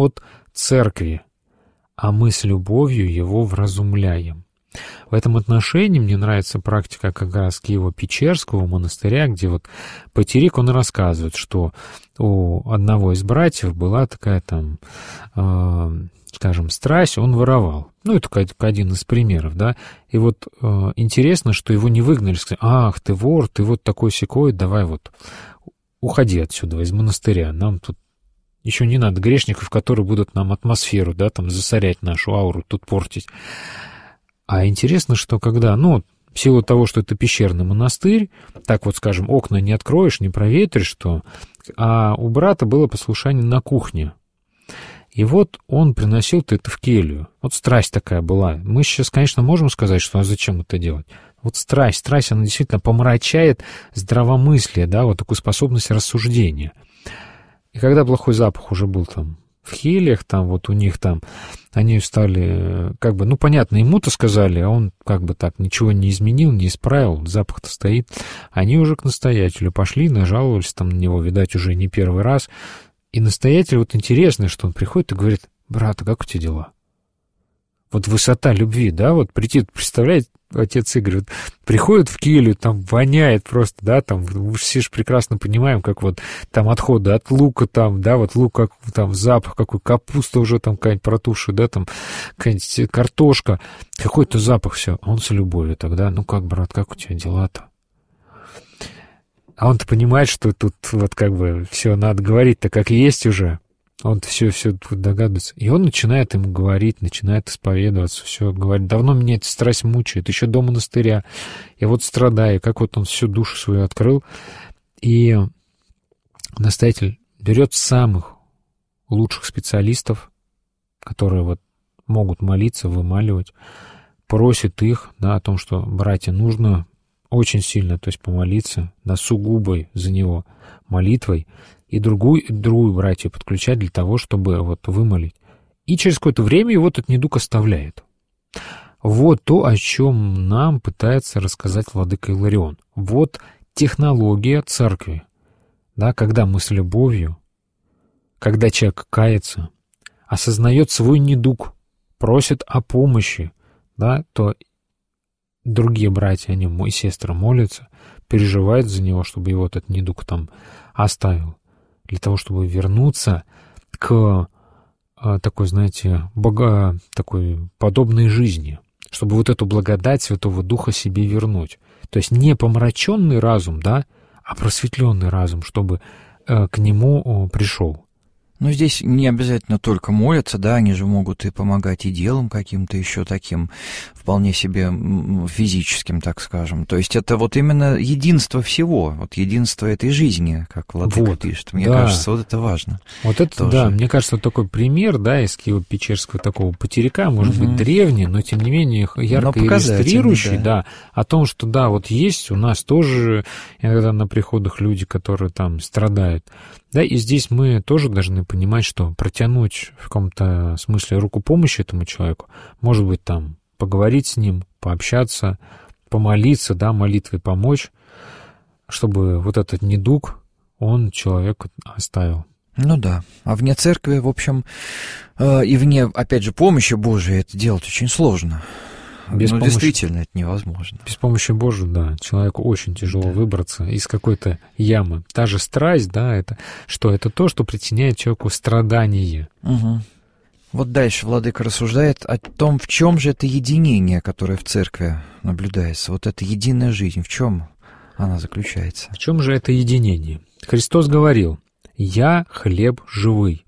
церкви, а мы с любовью его вразумляем». В этом отношении мне нравится практика как раз Киево-Печерского монастыря, где вот Патерик, он рассказывает, что у одного из братьев была такая там, э, скажем, страсть, он воровал. Ну, это только один из примеров, да. И вот э, интересно, что его не выгнали, сказали: «Ах, ты вор, ты вот такой-сякой, давай вот уходи отсюда, из монастыря, нам тут еще не надо грешников, которые будут нам атмосферу, да, там, засорять нашу ауру, тут портить». А интересно, что когда, ну, в силу того, что это пещерный монастырь, так вот, скажем, окна не откроешь, не проветришь, то, а у брата было послушание на кухне. И вот он приносил это в келью. Вот страсть такая была. Мы сейчас, конечно, можем сказать, что а зачем это делать? Вот страсть, страсть, она действительно помрачает здравомыслие, да, вот такую способность рассуждения. И когда плохой запах уже был там в хелиях, там вот у них там, они стали, как бы, ну, понятно, ему-то сказали, а он как бы так ничего не изменил, не исправил, запах-то стоит. Они уже к настоятелю пошли, нажаловались там на него, видать, уже не первый раз. И настоятель, вот интересно, что он приходит и говорит: «Брат, а как у тебя дела?» Вот высота любви, да, вот прийти, представляете, отец Игорь вот приходит в келью, там воняет просто, да, там, мы все же прекрасно понимаем, как вот там отходы от лука, там, да, вот лук, как там запах, какой капуста уже там какая-нибудь протухшая, да, там какая-нибудь картошка, какой-то запах, все, а он с любовью тогда: «Ну как, брат, как у тебя дела-то?» А он-то понимает, что тут вот как бы все надо говорить-то как есть уже. Он-то все, все догадывается. И он начинает ему говорить, начинает исповедоваться, все говорит: «Давно меня эта страсть мучает, еще до монастыря. Я вот страдаю». Как вот он всю душу свою открыл. И настоятель берет самых лучших специалистов, которые вот могут молиться, вымаливать, просит их, да, о том, что: «Братья, нужно очень сильно, то есть помолиться, да, сугубой за него молитвой, и другую, другую братью подключать для того, чтобы вот вымолить». И через какое-то время его этот недуг оставляет. Вот то, о чем нам пытается рассказать владыка Иларион. Вот технология церкви, да, когда мы с любовью, когда человек кается, осознает свой недуг, просит о помощи, да, то другие братья о нем и сестры молятся, переживают за него, чтобы его этот недуг там оставил, для того, чтобы вернуться к такой, знаете, бога, такой подобной жизни, чтобы вот эту благодать Святого Духа себе вернуть. То есть не помраченный разум, да, а просветленный разум, чтобы к нему пришел. Но здесь не обязательно только молятся, да, они же могут и помогать и делом каким-то еще таким, вполне себе физическим, так скажем. То есть это вот именно единство всего, вот единство этой жизни, как владыка вот, пишет. Мне да. кажется, вот это важно. Вот это, тоже. Да, мне кажется, вот такой пример, да, из Киево-Печерского такого Патерика, может угу. быть, древний, но тем не менее ярко иллюстрирующий, да. да, о том, что, да, вот есть у нас тоже иногда на приходах люди, которые там страдают. Да, и здесь мы тоже должны понимать, что протянуть в каком-то смысле руку помощи этому человеку, может быть, там, поговорить с ним, пообщаться, помолиться, да, молитвой помочь, чтобы вот этот недуг он человеку оставил. Ну да, а вне церкви, в общем, э, и вне, опять же, помощи Божией это делать очень сложно. Без ну, помощи, действительно, это невозможно. Без помощи Божией, да, человеку очень тяжело да. выбраться из какой-то ямы. Та же страсть, да, это что? Это то, что причиняет человеку страдание. Угу. Вот дальше владыка рассуждает о том, в чем же это единение, которое в церкви наблюдается. Вот эта единая жизнь, в чем она заключается? В чем же это единение? Христос говорил: «Я хлеб живый,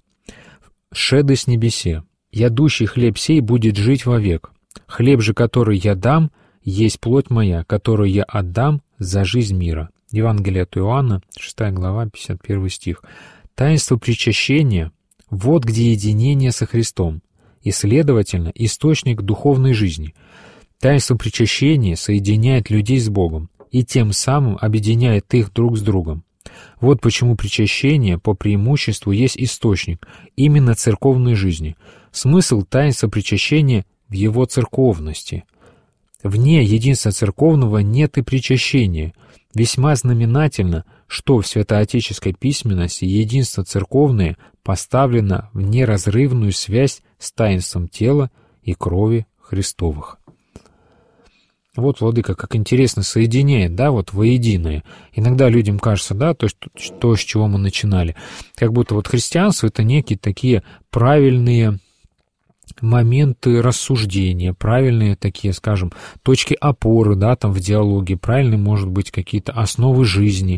шеды с небесе, ядущий хлеб сей будет жить вовек. Хлеб же, который я дам, есть плоть моя, которую я отдам за жизнь мира». Евангелие от Иоанна, шестая глава, пятьдесят первый стих. Таинство причащения — вот где единение со Христом, и, следовательно, источник духовной жизни. Таинство причащения соединяет людей с Богом и тем самым объединяет их друг с другом. Вот почему причащение по преимуществу есть источник именно церковной жизни. Смысл таинства причащения в его церковности. Вне единства церковного нет и причащения. Весьма знаменательно, что в святоотеческой письменности единство церковное поставлено в неразрывную связь с таинством тела и крови Христовых. Вот, владыка, как интересно соединяет, да, вот воединое. Иногда людям кажется, да, то, что, то, с чего мы начинали, как будто вот христианство — это некие такие правильные моменты рассуждения, правильные такие, скажем, точки опоры, да, там в диалоге, правильные, может быть, какие-то основы жизни.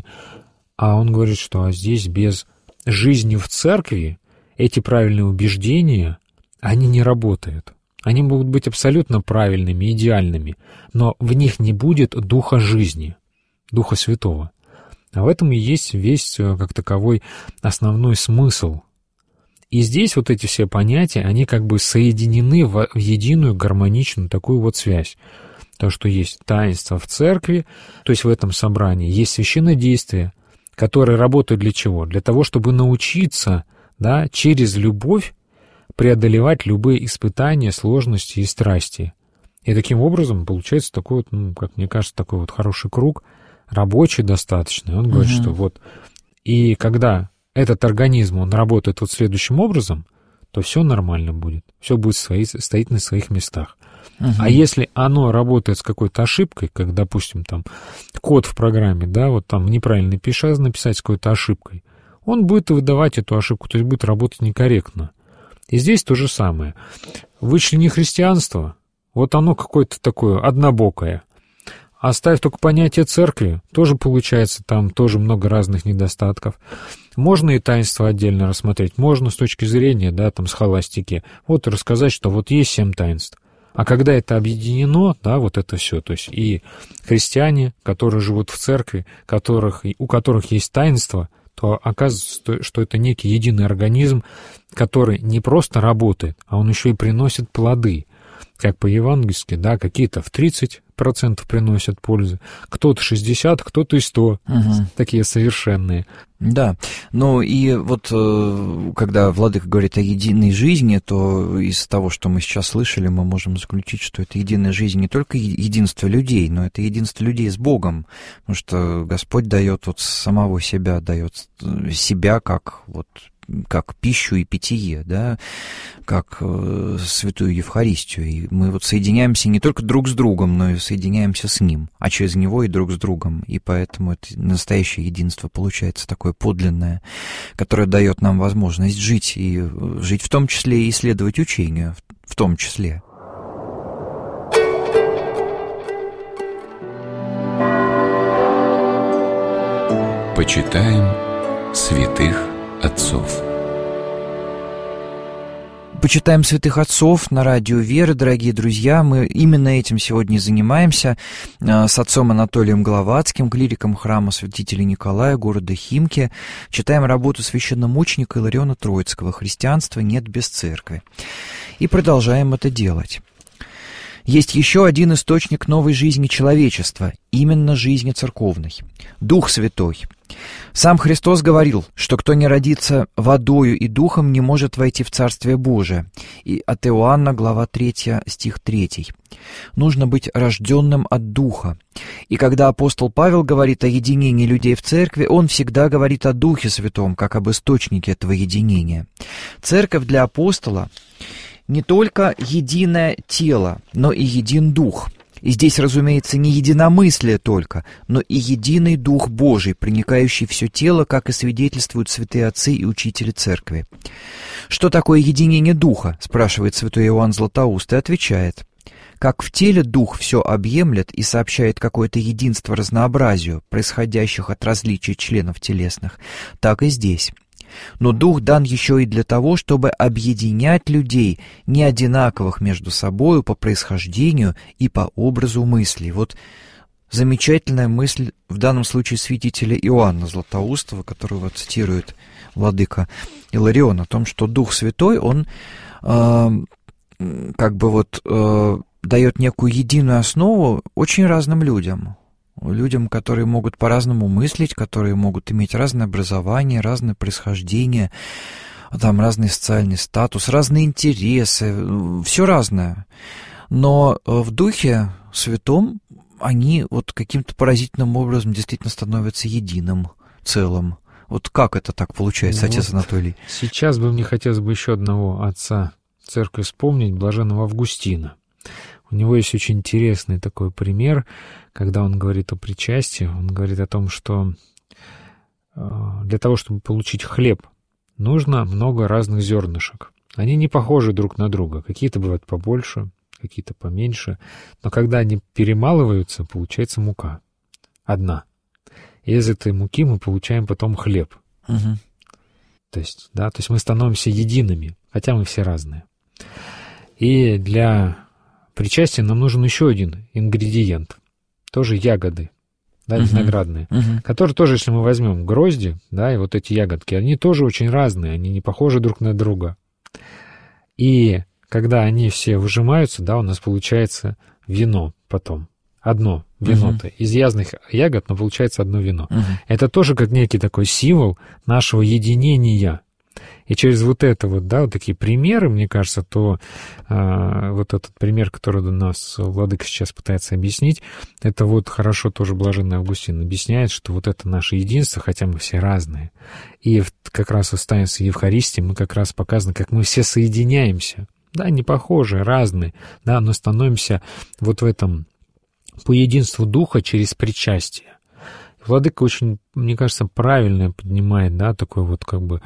А он говорит, что а здесь без жизни в церкви эти правильные убеждения, они не работают. Они могут быть абсолютно правильными, идеальными, но в них не будет духа жизни, Духа Святого. А в этом и есть весь, как таковой, основной смысл. И здесь вот эти все понятия, они как бы соединены в единую гармоничную такую вот связь. То, что есть таинство в церкви, то есть в этом собрании, есть священнодействие, которое работает для чего? Для того, чтобы научиться, да, через любовь преодолевать любые испытания, сложности и страсти. И таким образом получается такой вот, ну, как мне кажется, такой вот хороший круг, рабочий достаточно. Он говорит, угу. что вот, и когда этот организм, он работает вот следующим образом, то все нормально будет, все будет свои, стоять на своих местах. Угу. А если оно работает с какой-то ошибкой, как, допустим, там, код в программе, да, вот там неправильно пишешь, написать с какой-то ошибкой, он будет выдавать эту ошибку, то есть будет работать некорректно. И здесь то же самое. Вычли христианство, вот оно какое-то такое однобокое. Оставь только понятие церкви, тоже получается, там тоже много разных недостатков. Можно и таинство отдельно рассмотреть, можно с точки зрения, да, там, схоластики, вот рассказать, что вот есть семь таинств. А когда это объединено, да, вот это все, то есть и христиане, которые живут в церкви, которых, у которых есть таинство, то оказывается, что это некий единый организм, который не просто работает, а он еще и приносит плоды. Как по-евангельски, да, какие-то в тридцать процентов приносят пользы, кто-то шестьдесят, кто-то и сто, угу. такие совершенные. Да, ну и вот когда владыка говорит о единой жизни, то из того, что мы сейчас слышали, мы можем заключить, что это единая жизнь не только единство людей, но это единство людей с Богом, потому что Господь дает вот самого себя, дает себя как вот как пищу и питье, да, как э, святую Евхаристию. И мы вот соединяемся не только друг с другом, но и соединяемся с Ним, а через Него и друг с другом. И поэтому это настоящее единство получается такое подлинное, которое дает нам возможность жить, и жить в том числе и исследовать учение, в том числе. Почитаем святых отцов. Почитаем святых отцов на радио Веры, дорогие друзья. Мы именно этим сегодня занимаемся с отцом Анатолием Гловацким, клириком храма святителя Николая, города Химки. Читаем работу священномученика Илариона Троицкого «Христианства нет без церкви». И продолжаем это делать. Есть еще один источник новой жизни человечества, именно жизни церковной – Дух Святой. Сам Христос говорил, что кто не родится водою и духом, не может войти в Царствие Божие. И от Иоанна, глава третья, стих третий. Нужно быть рожденным от Духа. И когда апостол Павел говорит о единении людей в церкви, он всегда говорит о Духе Святом, как об источнике этого единения. Церковь для апостола не только единое тело, но и един Дух. И здесь, разумеется, не единомыслие только, но и единый Дух Божий, проникающий в все тело, как и свидетельствуют святые отцы и учители церкви. «Что такое единение Духа?» — спрашивает святой Иоанн Златоуст и отвечает: «Как в теле Дух все объемлет и сообщает какое-то единство разнообразию, происходящих от различий членов телесных, так и здесь». Но Дух дан еще и для того, чтобы объединять людей, не одинаковых между собою по происхождению и по образу мыслей. Вот замечательная мысль в данном случае святителя Иоанна Златоустова, которого цитирует владыка Иларион, о том, что Дух Святой, он э, как бы вот э, дает некую единую основу очень разным людям. Людям, которые могут по-разному мыслить, которые могут иметь разное образование, разное происхождение, там разный социальный статус, разные интересы, все разное. Но в Духе Святом они вот каким-то поразительным образом действительно становятся единым. целом. Вот как это так получается, ну, отец вот Анатолий? Сейчас бы мне хотелось бы еще одного отца церкви вспомнить, блаженного Августина. У него есть очень интересный такой пример, когда он говорит о причастии. Он говорит о том, что для того, чтобы получить хлеб, нужно много разных зернышек. Они не похожи друг на друга. Какие-то бывают побольше, какие-то поменьше. Но когда они перемалываются, получается мука. Одна. И из этой муки мы получаем потом хлеб. Угу. То есть, да, то есть мы становимся едиными, хотя мы все разные. И для причастия нам нужен еще один ингредиент. Тоже ягоды, да, uh-huh. виноградные. Uh-huh. Которые тоже, если мы возьмем грозди, да, и вот эти ягодки, они тоже очень разные, они не похожи друг на друга. И когда они все выжимаются, да, у нас получается вино потом. Одно вино-то. Uh-huh. Из разных ягод, но получается одно вино. Uh-huh. Это тоже как некий такой символ нашего единения. И через вот это вот, да, вот такие примеры, мне кажется, то а, вот этот пример, который у нас владыка сейчас пытается объяснить, это вот хорошо тоже блаженный Августин объясняет, что вот это наше единство, хотя мы все разные. И как раз в таинстве Евхаристии мы как раз показаны, как мы все соединяемся. Да, не похожие, разные, да, но становимся вот в этом по единству Духа через причастие. Владыка очень, мне кажется, правильно поднимает, да, такой вот как бы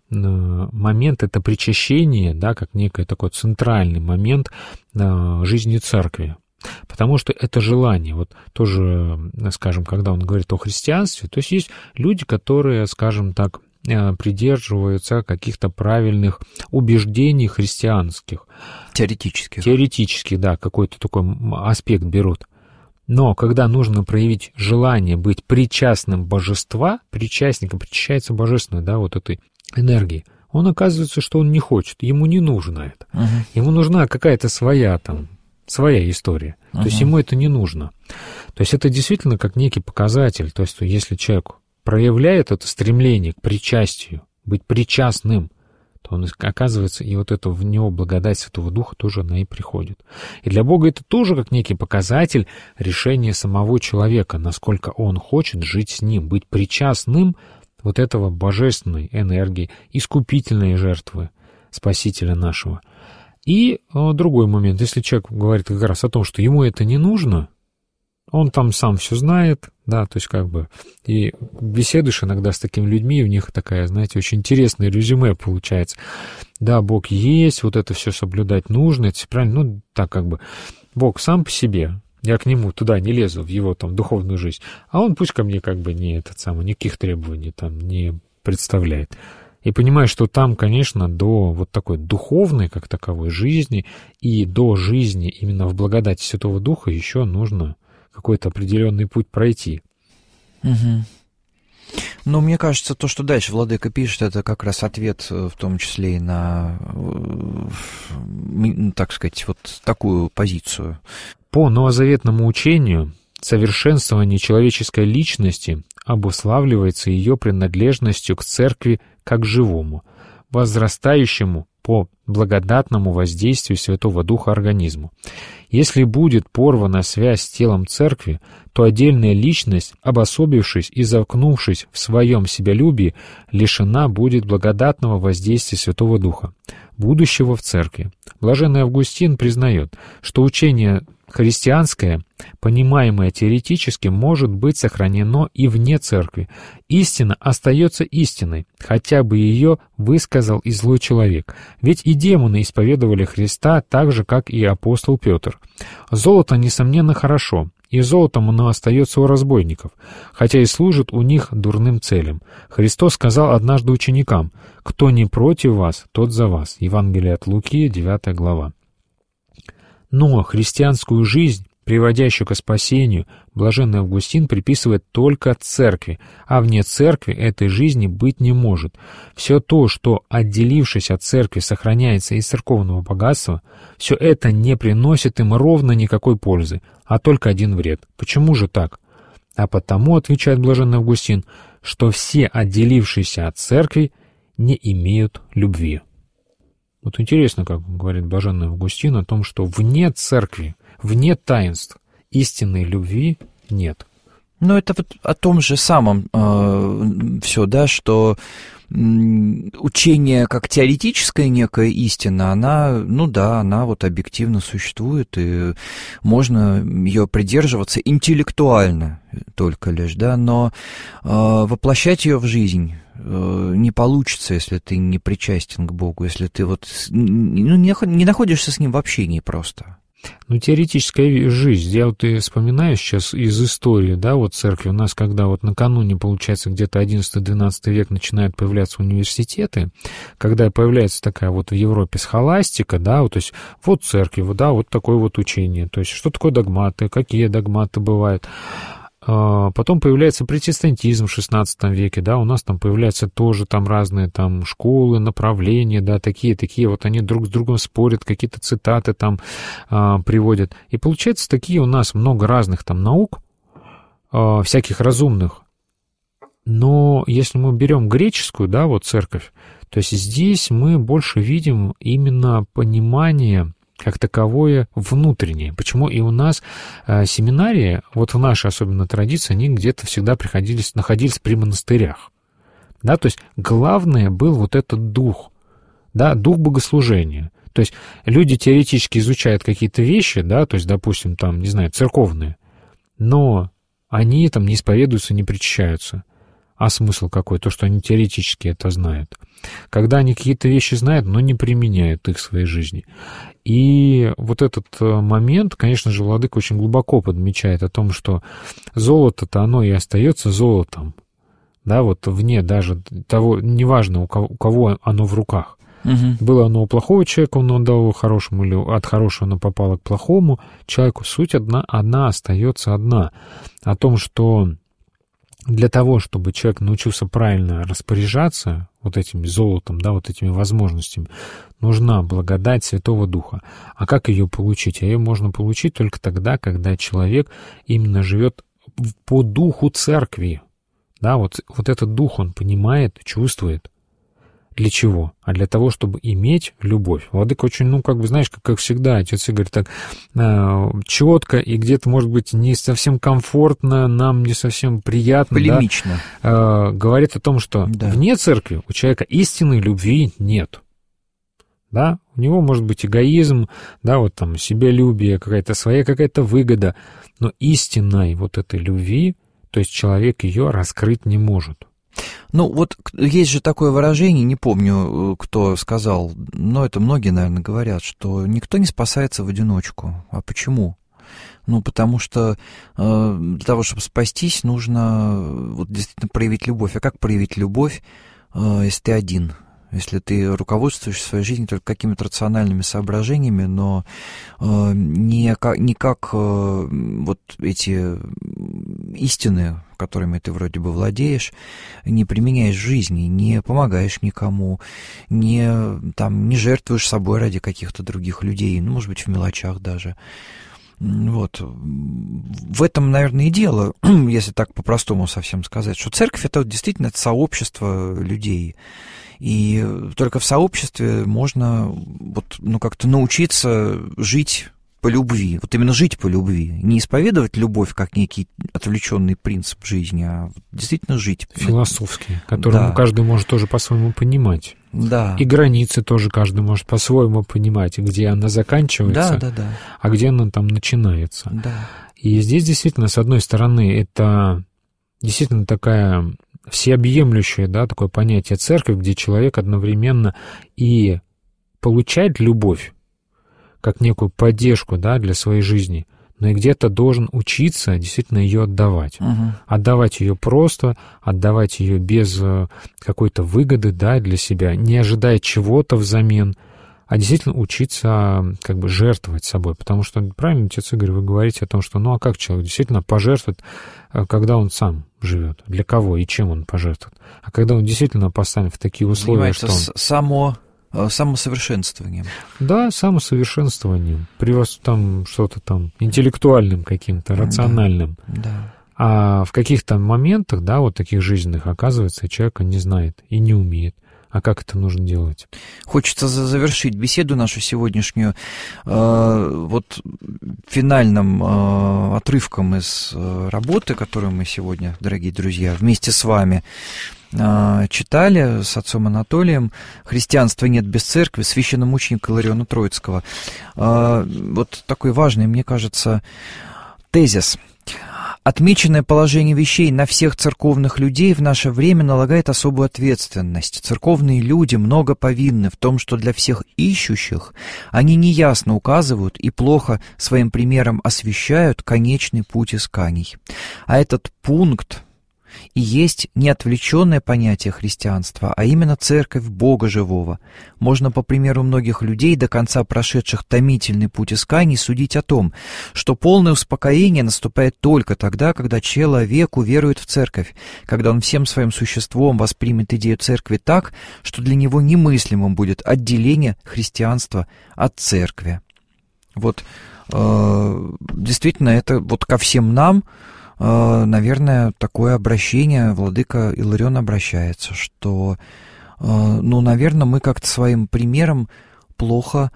момент, это причащение, да, как некий такой центральный момент жизни церкви. Потому что это желание, вот тоже, скажем, когда он говорит о христианстве, то есть есть люди, которые, скажем так, придерживаются каких-то правильных убеждений христианских. Теоретических. Теоретических, да, какой-то такой аспект берут. Но когда нужно проявить желание быть причастным божества, причастником, причащается божественной, да, вот этой энергии, он оказывается, что он не хочет, ему не нужно это. Uh-huh. Ему нужна какая-то своя там, своя история. Uh-huh. То есть ему это не нужно. То есть это действительно как некий показатель. То есть если человек проявляет это стремление к причастию, быть причастным, то он, оказывается, и вот это в него благодать Святого Духа тоже она и приходит. И для Бога это тоже как некий показатель решения самого человека, насколько он хочет жить с ним, быть причастным вот этого божественной энергии, искупительной жертвы Спасителя нашего. И о, другой момент, если человек говорит как раз о том, что ему это не нужно, он там сам все знает, да, то есть как бы, и беседуешь иногда с такими людьми, и у них такая, знаете, очень интересное резюме получается. Да, Бог есть, вот это все соблюдать нужно, это все правильно, ну, так как бы, Бог сам по себе, я к нему туда не лезу, в его там духовную жизнь, а он пусть ко мне как бы не этот самый, никаких требований там не представляет. И понимаю, что там, конечно, до вот такой духовной, как таковой, жизни и до жизни именно в благодати Святого Духа еще нужно какой-то определенный путь пройти. Угу. Ну, мне кажется, то, что дальше владыка пишет, это как раз ответ, в том числе и на, так сказать, вот такую позицию. По новозаветному учению совершенствование человеческой личности обуславливается ее принадлежностью к церкви как живому, возрастающему по благодатному воздействию Святого Духа организму. Если будет порвана связь с телом церкви, то отдельная личность, обособившись и замкнувшись в своем себялюбии, лишена будет благодатного воздействия Святого Духа, будущего в церкви. Блаженный Августин признает, что учение христианское, понимаемое теоретически, может быть сохранено и вне церкви. Истина остается истиной, хотя бы ее высказал и злой человек. Ведь и демоны исповедовали Христа так же, как и апостол Петр. Золото, несомненно, хорошо, и золотом оно остается у разбойников, хотя и служит у них дурным целям. Христос сказал однажды ученикам: «Кто не против вас, тот за вас». Евангелие от Луки, девятая глава. Но христианскую жизнь, приводящую к спасению, блаженный Августин приписывает только церкви, а вне церкви этой жизни быть не может. Все то, что, отделившись от церкви, сохраняется из церковного богатства, все это не приносит им ровно никакой пользы, а только один вред. Почему же так? А потому, отвечает блаженный Августин, что все отделившиеся от церкви не имеют любви. Вот интересно, как говорит блаженный Августин о том, что вне церкви, вне таинств истинной любви нет. Ну, это вот о том же самом э, все, да, что учение как теоретическая некая истина, она, ну да, она вот объективно существует, и можно ее придерживаться интеллектуально только лишь, да, но э, воплощать ее в жизнь э, не получится, если ты не причастен к Богу, если ты вот ну, не, не находишься с Ним в общении просто. Ну, теоретическая жизнь. Я вот и вспоминаю сейчас из истории, да, вот церкви. У нас, когда вот накануне, получается, где-то одиннадцатый-двенадцатый век начинают появляться университеты, когда появляется такая вот в Европе схоластика, да, вот, то есть вот церкви, вот, да, вот такое вот учение. То есть что такое догматы, какие догматы бывают. Потом появляется протестантизм в шестнадцатом веке, да, у нас там появляются тоже там разные там школы, направления, да, такие-такие, вот они друг с другом спорят, какие-то цитаты там а, приводят. И получается, такие у нас много разных там наук, а, всяких разумных. Но если мы берем греческую, да, вот церковь, то есть здесь мы больше видим именно понимание как таковое внутреннее. Почему и у нас э, семинарии, вот в нашей особенно традиции, они где-то всегда приходились, находились при монастырях. Да, то есть главное был вот этот дух, да, дух богослужения. То есть люди теоретически изучают какие-то вещи, да, то есть, допустим, там, не знаю, церковные, но они там не исповедуются, не причащаются. А смысл какой? То, что они теоретически это знают. Когда они какие-то вещи знают, но не применяют их в своей жизни. И вот этот момент, конечно же, владыка очень глубоко подмечает о том, что золото-то оно и остается золотом. Да, вот вне даже того, неважно, у кого, у кого оно в руках. Угу. Было оно у плохого человека, он отдал его хорошему, или от хорошего оно попало к плохому человеку. Суть одна, одна остается одна. О том, что для того, чтобы человек научился правильно распоряжаться вот этим золотом, да, вот этими возможностями, нужна благодать Святого Духа. А как ее получить? А ее можно получить только тогда, когда человек именно живет по духу церкви. Да, вот, вот этот дух он понимает, чувствует. Для чего? А для того, чтобы иметь любовь. Владыка очень, ну, как бы, знаешь, как, как всегда, отец Игорь так э, четко и где-то, может быть, не совсем комфортно, нам не совсем приятно. Полемично. Да, э, говорит о том, что да. Вне церкви у человека истинной любви нет. Да, у него может быть эгоизм, да, вот там себялюбие, какая-то своя какая-то выгода, но истинной вот этой любви, то есть человек ее раскрыть не может. Ну, вот есть же такое выражение, не помню, кто сказал, но это многие, наверное, говорят, что никто не спасается в одиночку. А почему? Ну, потому что э, для того, чтобы спастись, нужно вот, действительно проявить любовь. А как проявить любовь, э, если ты один? Если ты руководствуешься в своей жизни только какими-то рациональными соображениями, но э, не как, не как э, вот эти истины, которыми ты вроде бы владеешь, не применяешь в жизни, не помогаешь никому, не, там, не жертвуешь собой ради каких-то других людей, ну, может быть, в мелочах даже. Вот. В этом, наверное, и дело, если так по-простому совсем сказать, что церковь — это действительно это сообщество людей. И только в сообществе можно вот, ну, как-то научиться жить по любви, вот именно жить по любви, не исповедовать любовь как некий отвлеченный принцип жизни, а действительно жить. Философский, который да. каждый может тоже по-своему понимать. Да. И границы тоже каждый может по-своему понимать, где она заканчивается, да, да, да. а где она там начинается. Да. И здесь действительно, с одной стороны, это действительно такая всеобъемлющее, да, такое понятие церковь, где человек одновременно и получает любовь, как некую поддержку, да, для своей жизни, но и где-то должен учиться действительно ее отдавать. Угу. Отдавать ее просто, отдавать ее без какой-то выгоды, да, для себя, не ожидая чего-то взамен, а действительно учиться как бы жертвовать собой. Потому что, правильно, отец Игорь, вы говорите о том, что ну а как человек действительно пожертвует, когда он сам живет? Для кого и чем он пожертвует? А когда он действительно поставлен в такие условия, что он... само... самосовершенствованием. Да, самосовершенствованием. При вас там что-то там интеллектуальным каким-то, рациональным. Да, да. А в каких-то моментах, да, вот таких жизненных, оказывается, человек не знает и не умеет. А как это нужно делать? Хочется завершить беседу нашу сегодняшнюю э, вот финальным э, отрывком из э, работы, которую мы сегодня, дорогие друзья, вместе с вами э, читали с отцом Анатолием. «Христианства нет без церкви», священномученика Илариона Троицкого. Э, вот такой важный, мне кажется, тезис. Отмеченное положение вещей на всех церковных людей в наше время налагает особую ответственность. Церковные люди много повинны в том, что для всех ищущих они неясно указывают и плохо своим примером освещают конечный путь исканий. А этот пункт и есть не отвлеченное понятие христианства, а именно церковь Бога живого. Можно, по примеру многих людей, до конца прошедших томительный путь исканий, судить о том, что полное успокоение наступает только тогда, когда человек уверует в церковь, когда он всем своим существом воспримет идею церкви так, что для него немыслимым будет отделение христианства от церкви. Вот э, действительно, это вот ко всем нам, наверное, такое обращение владыка Иларион обращается, что, ну, наверное, мы как-то своим примером плохо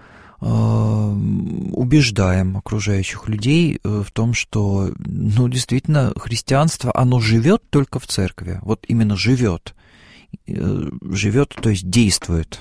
убеждаем окружающих людей в том, что, ну, действительно, христианство, оно живет только в церкви, вот именно живет, живет, то есть действует,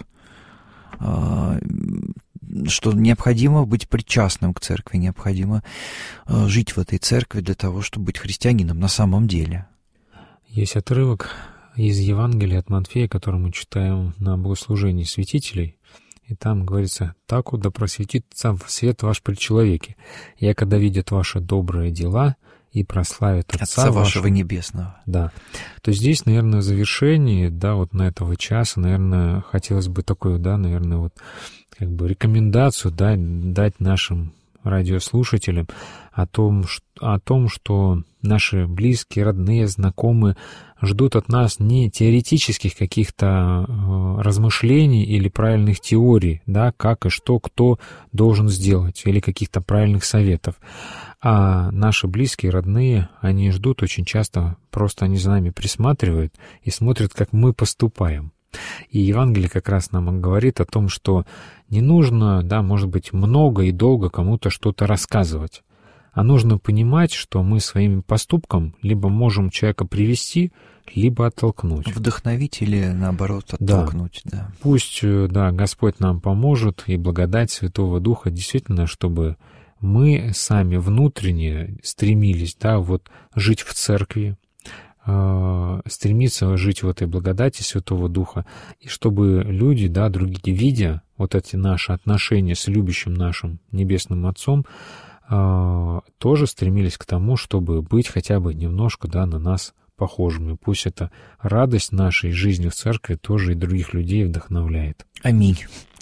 что необходимо быть причастным к церкви, необходимо э, жить в этой церкви для того, чтобы быть христианином на самом деле. Есть отрывок из Евангелия от Матфея, который мы читаем на богослужении святителей, и там говорится: «Так да просветится свет ваш пред человеке, и когда видят ваши добрые дела, и прославят Отца, Отца вашего, вашего Небесного». Да. То есть здесь, наверное, в завершении, да, вот на этого часа, наверное, хотелось бы такую, да, наверное, вот как бы рекомендацию, да, дать нашим радиослушателям о том, что, о том, что наши близкие, родные, знакомые ждут от нас не теоретических каких-то э, размышлений или правильных теорий, да, как и что кто должен сделать, или каких-то правильных советов. А наши близкие, родные, они ждут очень часто, просто они за нами присматривают и смотрят, как мы поступаем. И Евангелие как раз нам говорит о том, что не нужно, да, может быть, много и долго кому-то что-то рассказывать, а нужно понимать, что мы своим поступком либо можем человека привести, либо оттолкнуть. Вдохновить или, наоборот, оттолкнуть. Да. Да. Пусть, да, Господь нам поможет, и благодать Святого Духа действительно, чтобы мы сами внутренне стремились, да, вот жить в церкви, стремиться жить в этой благодати Святого Духа, и чтобы люди, да, другие, видя вот эти наши отношения с любящим нашим Небесным Отцом, тоже стремились к тому, чтобы быть хотя бы немножко, да, на нас похожими. Пусть эта радость нашей жизни в церкви тоже и других людей вдохновляет. Аминь.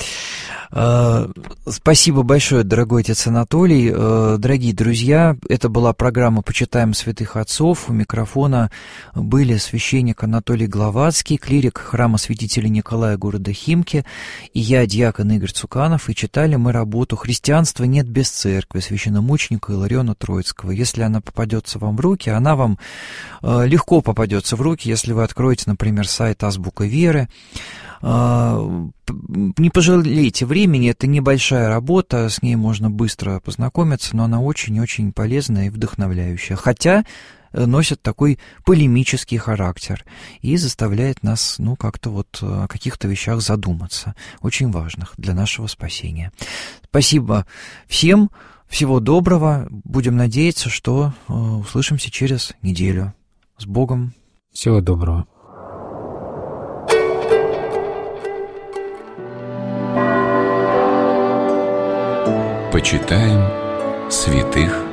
Спасибо большое, дорогой отец Анатолий. Дорогие друзья, это была программа «Почитаем святых отцов». У микрофона были священник Анатолий Гловацкий, клирик храма святителя Николая города Химки, и я, диакон Игорь Цуканов, и читали мы работу «Христианства нет без церкви» священномученика Илариона Троицкого. Если она попадется вам в руки, она вам легко попадется в руки, если вы откроете, например, сайт «Азбука веры». Не пожалейте времени, это небольшая работа, с ней можно быстро познакомиться, но она очень-очень полезная и вдохновляющая, хотя носит такой полемический характер и заставляет нас, ну, как-то вот о каких-то вещах задуматься, очень важных для нашего спасения. Спасибо всем, всего доброго, будем надеяться, что услышимся через неделю. С Богом. Всего доброго. Почитаем святых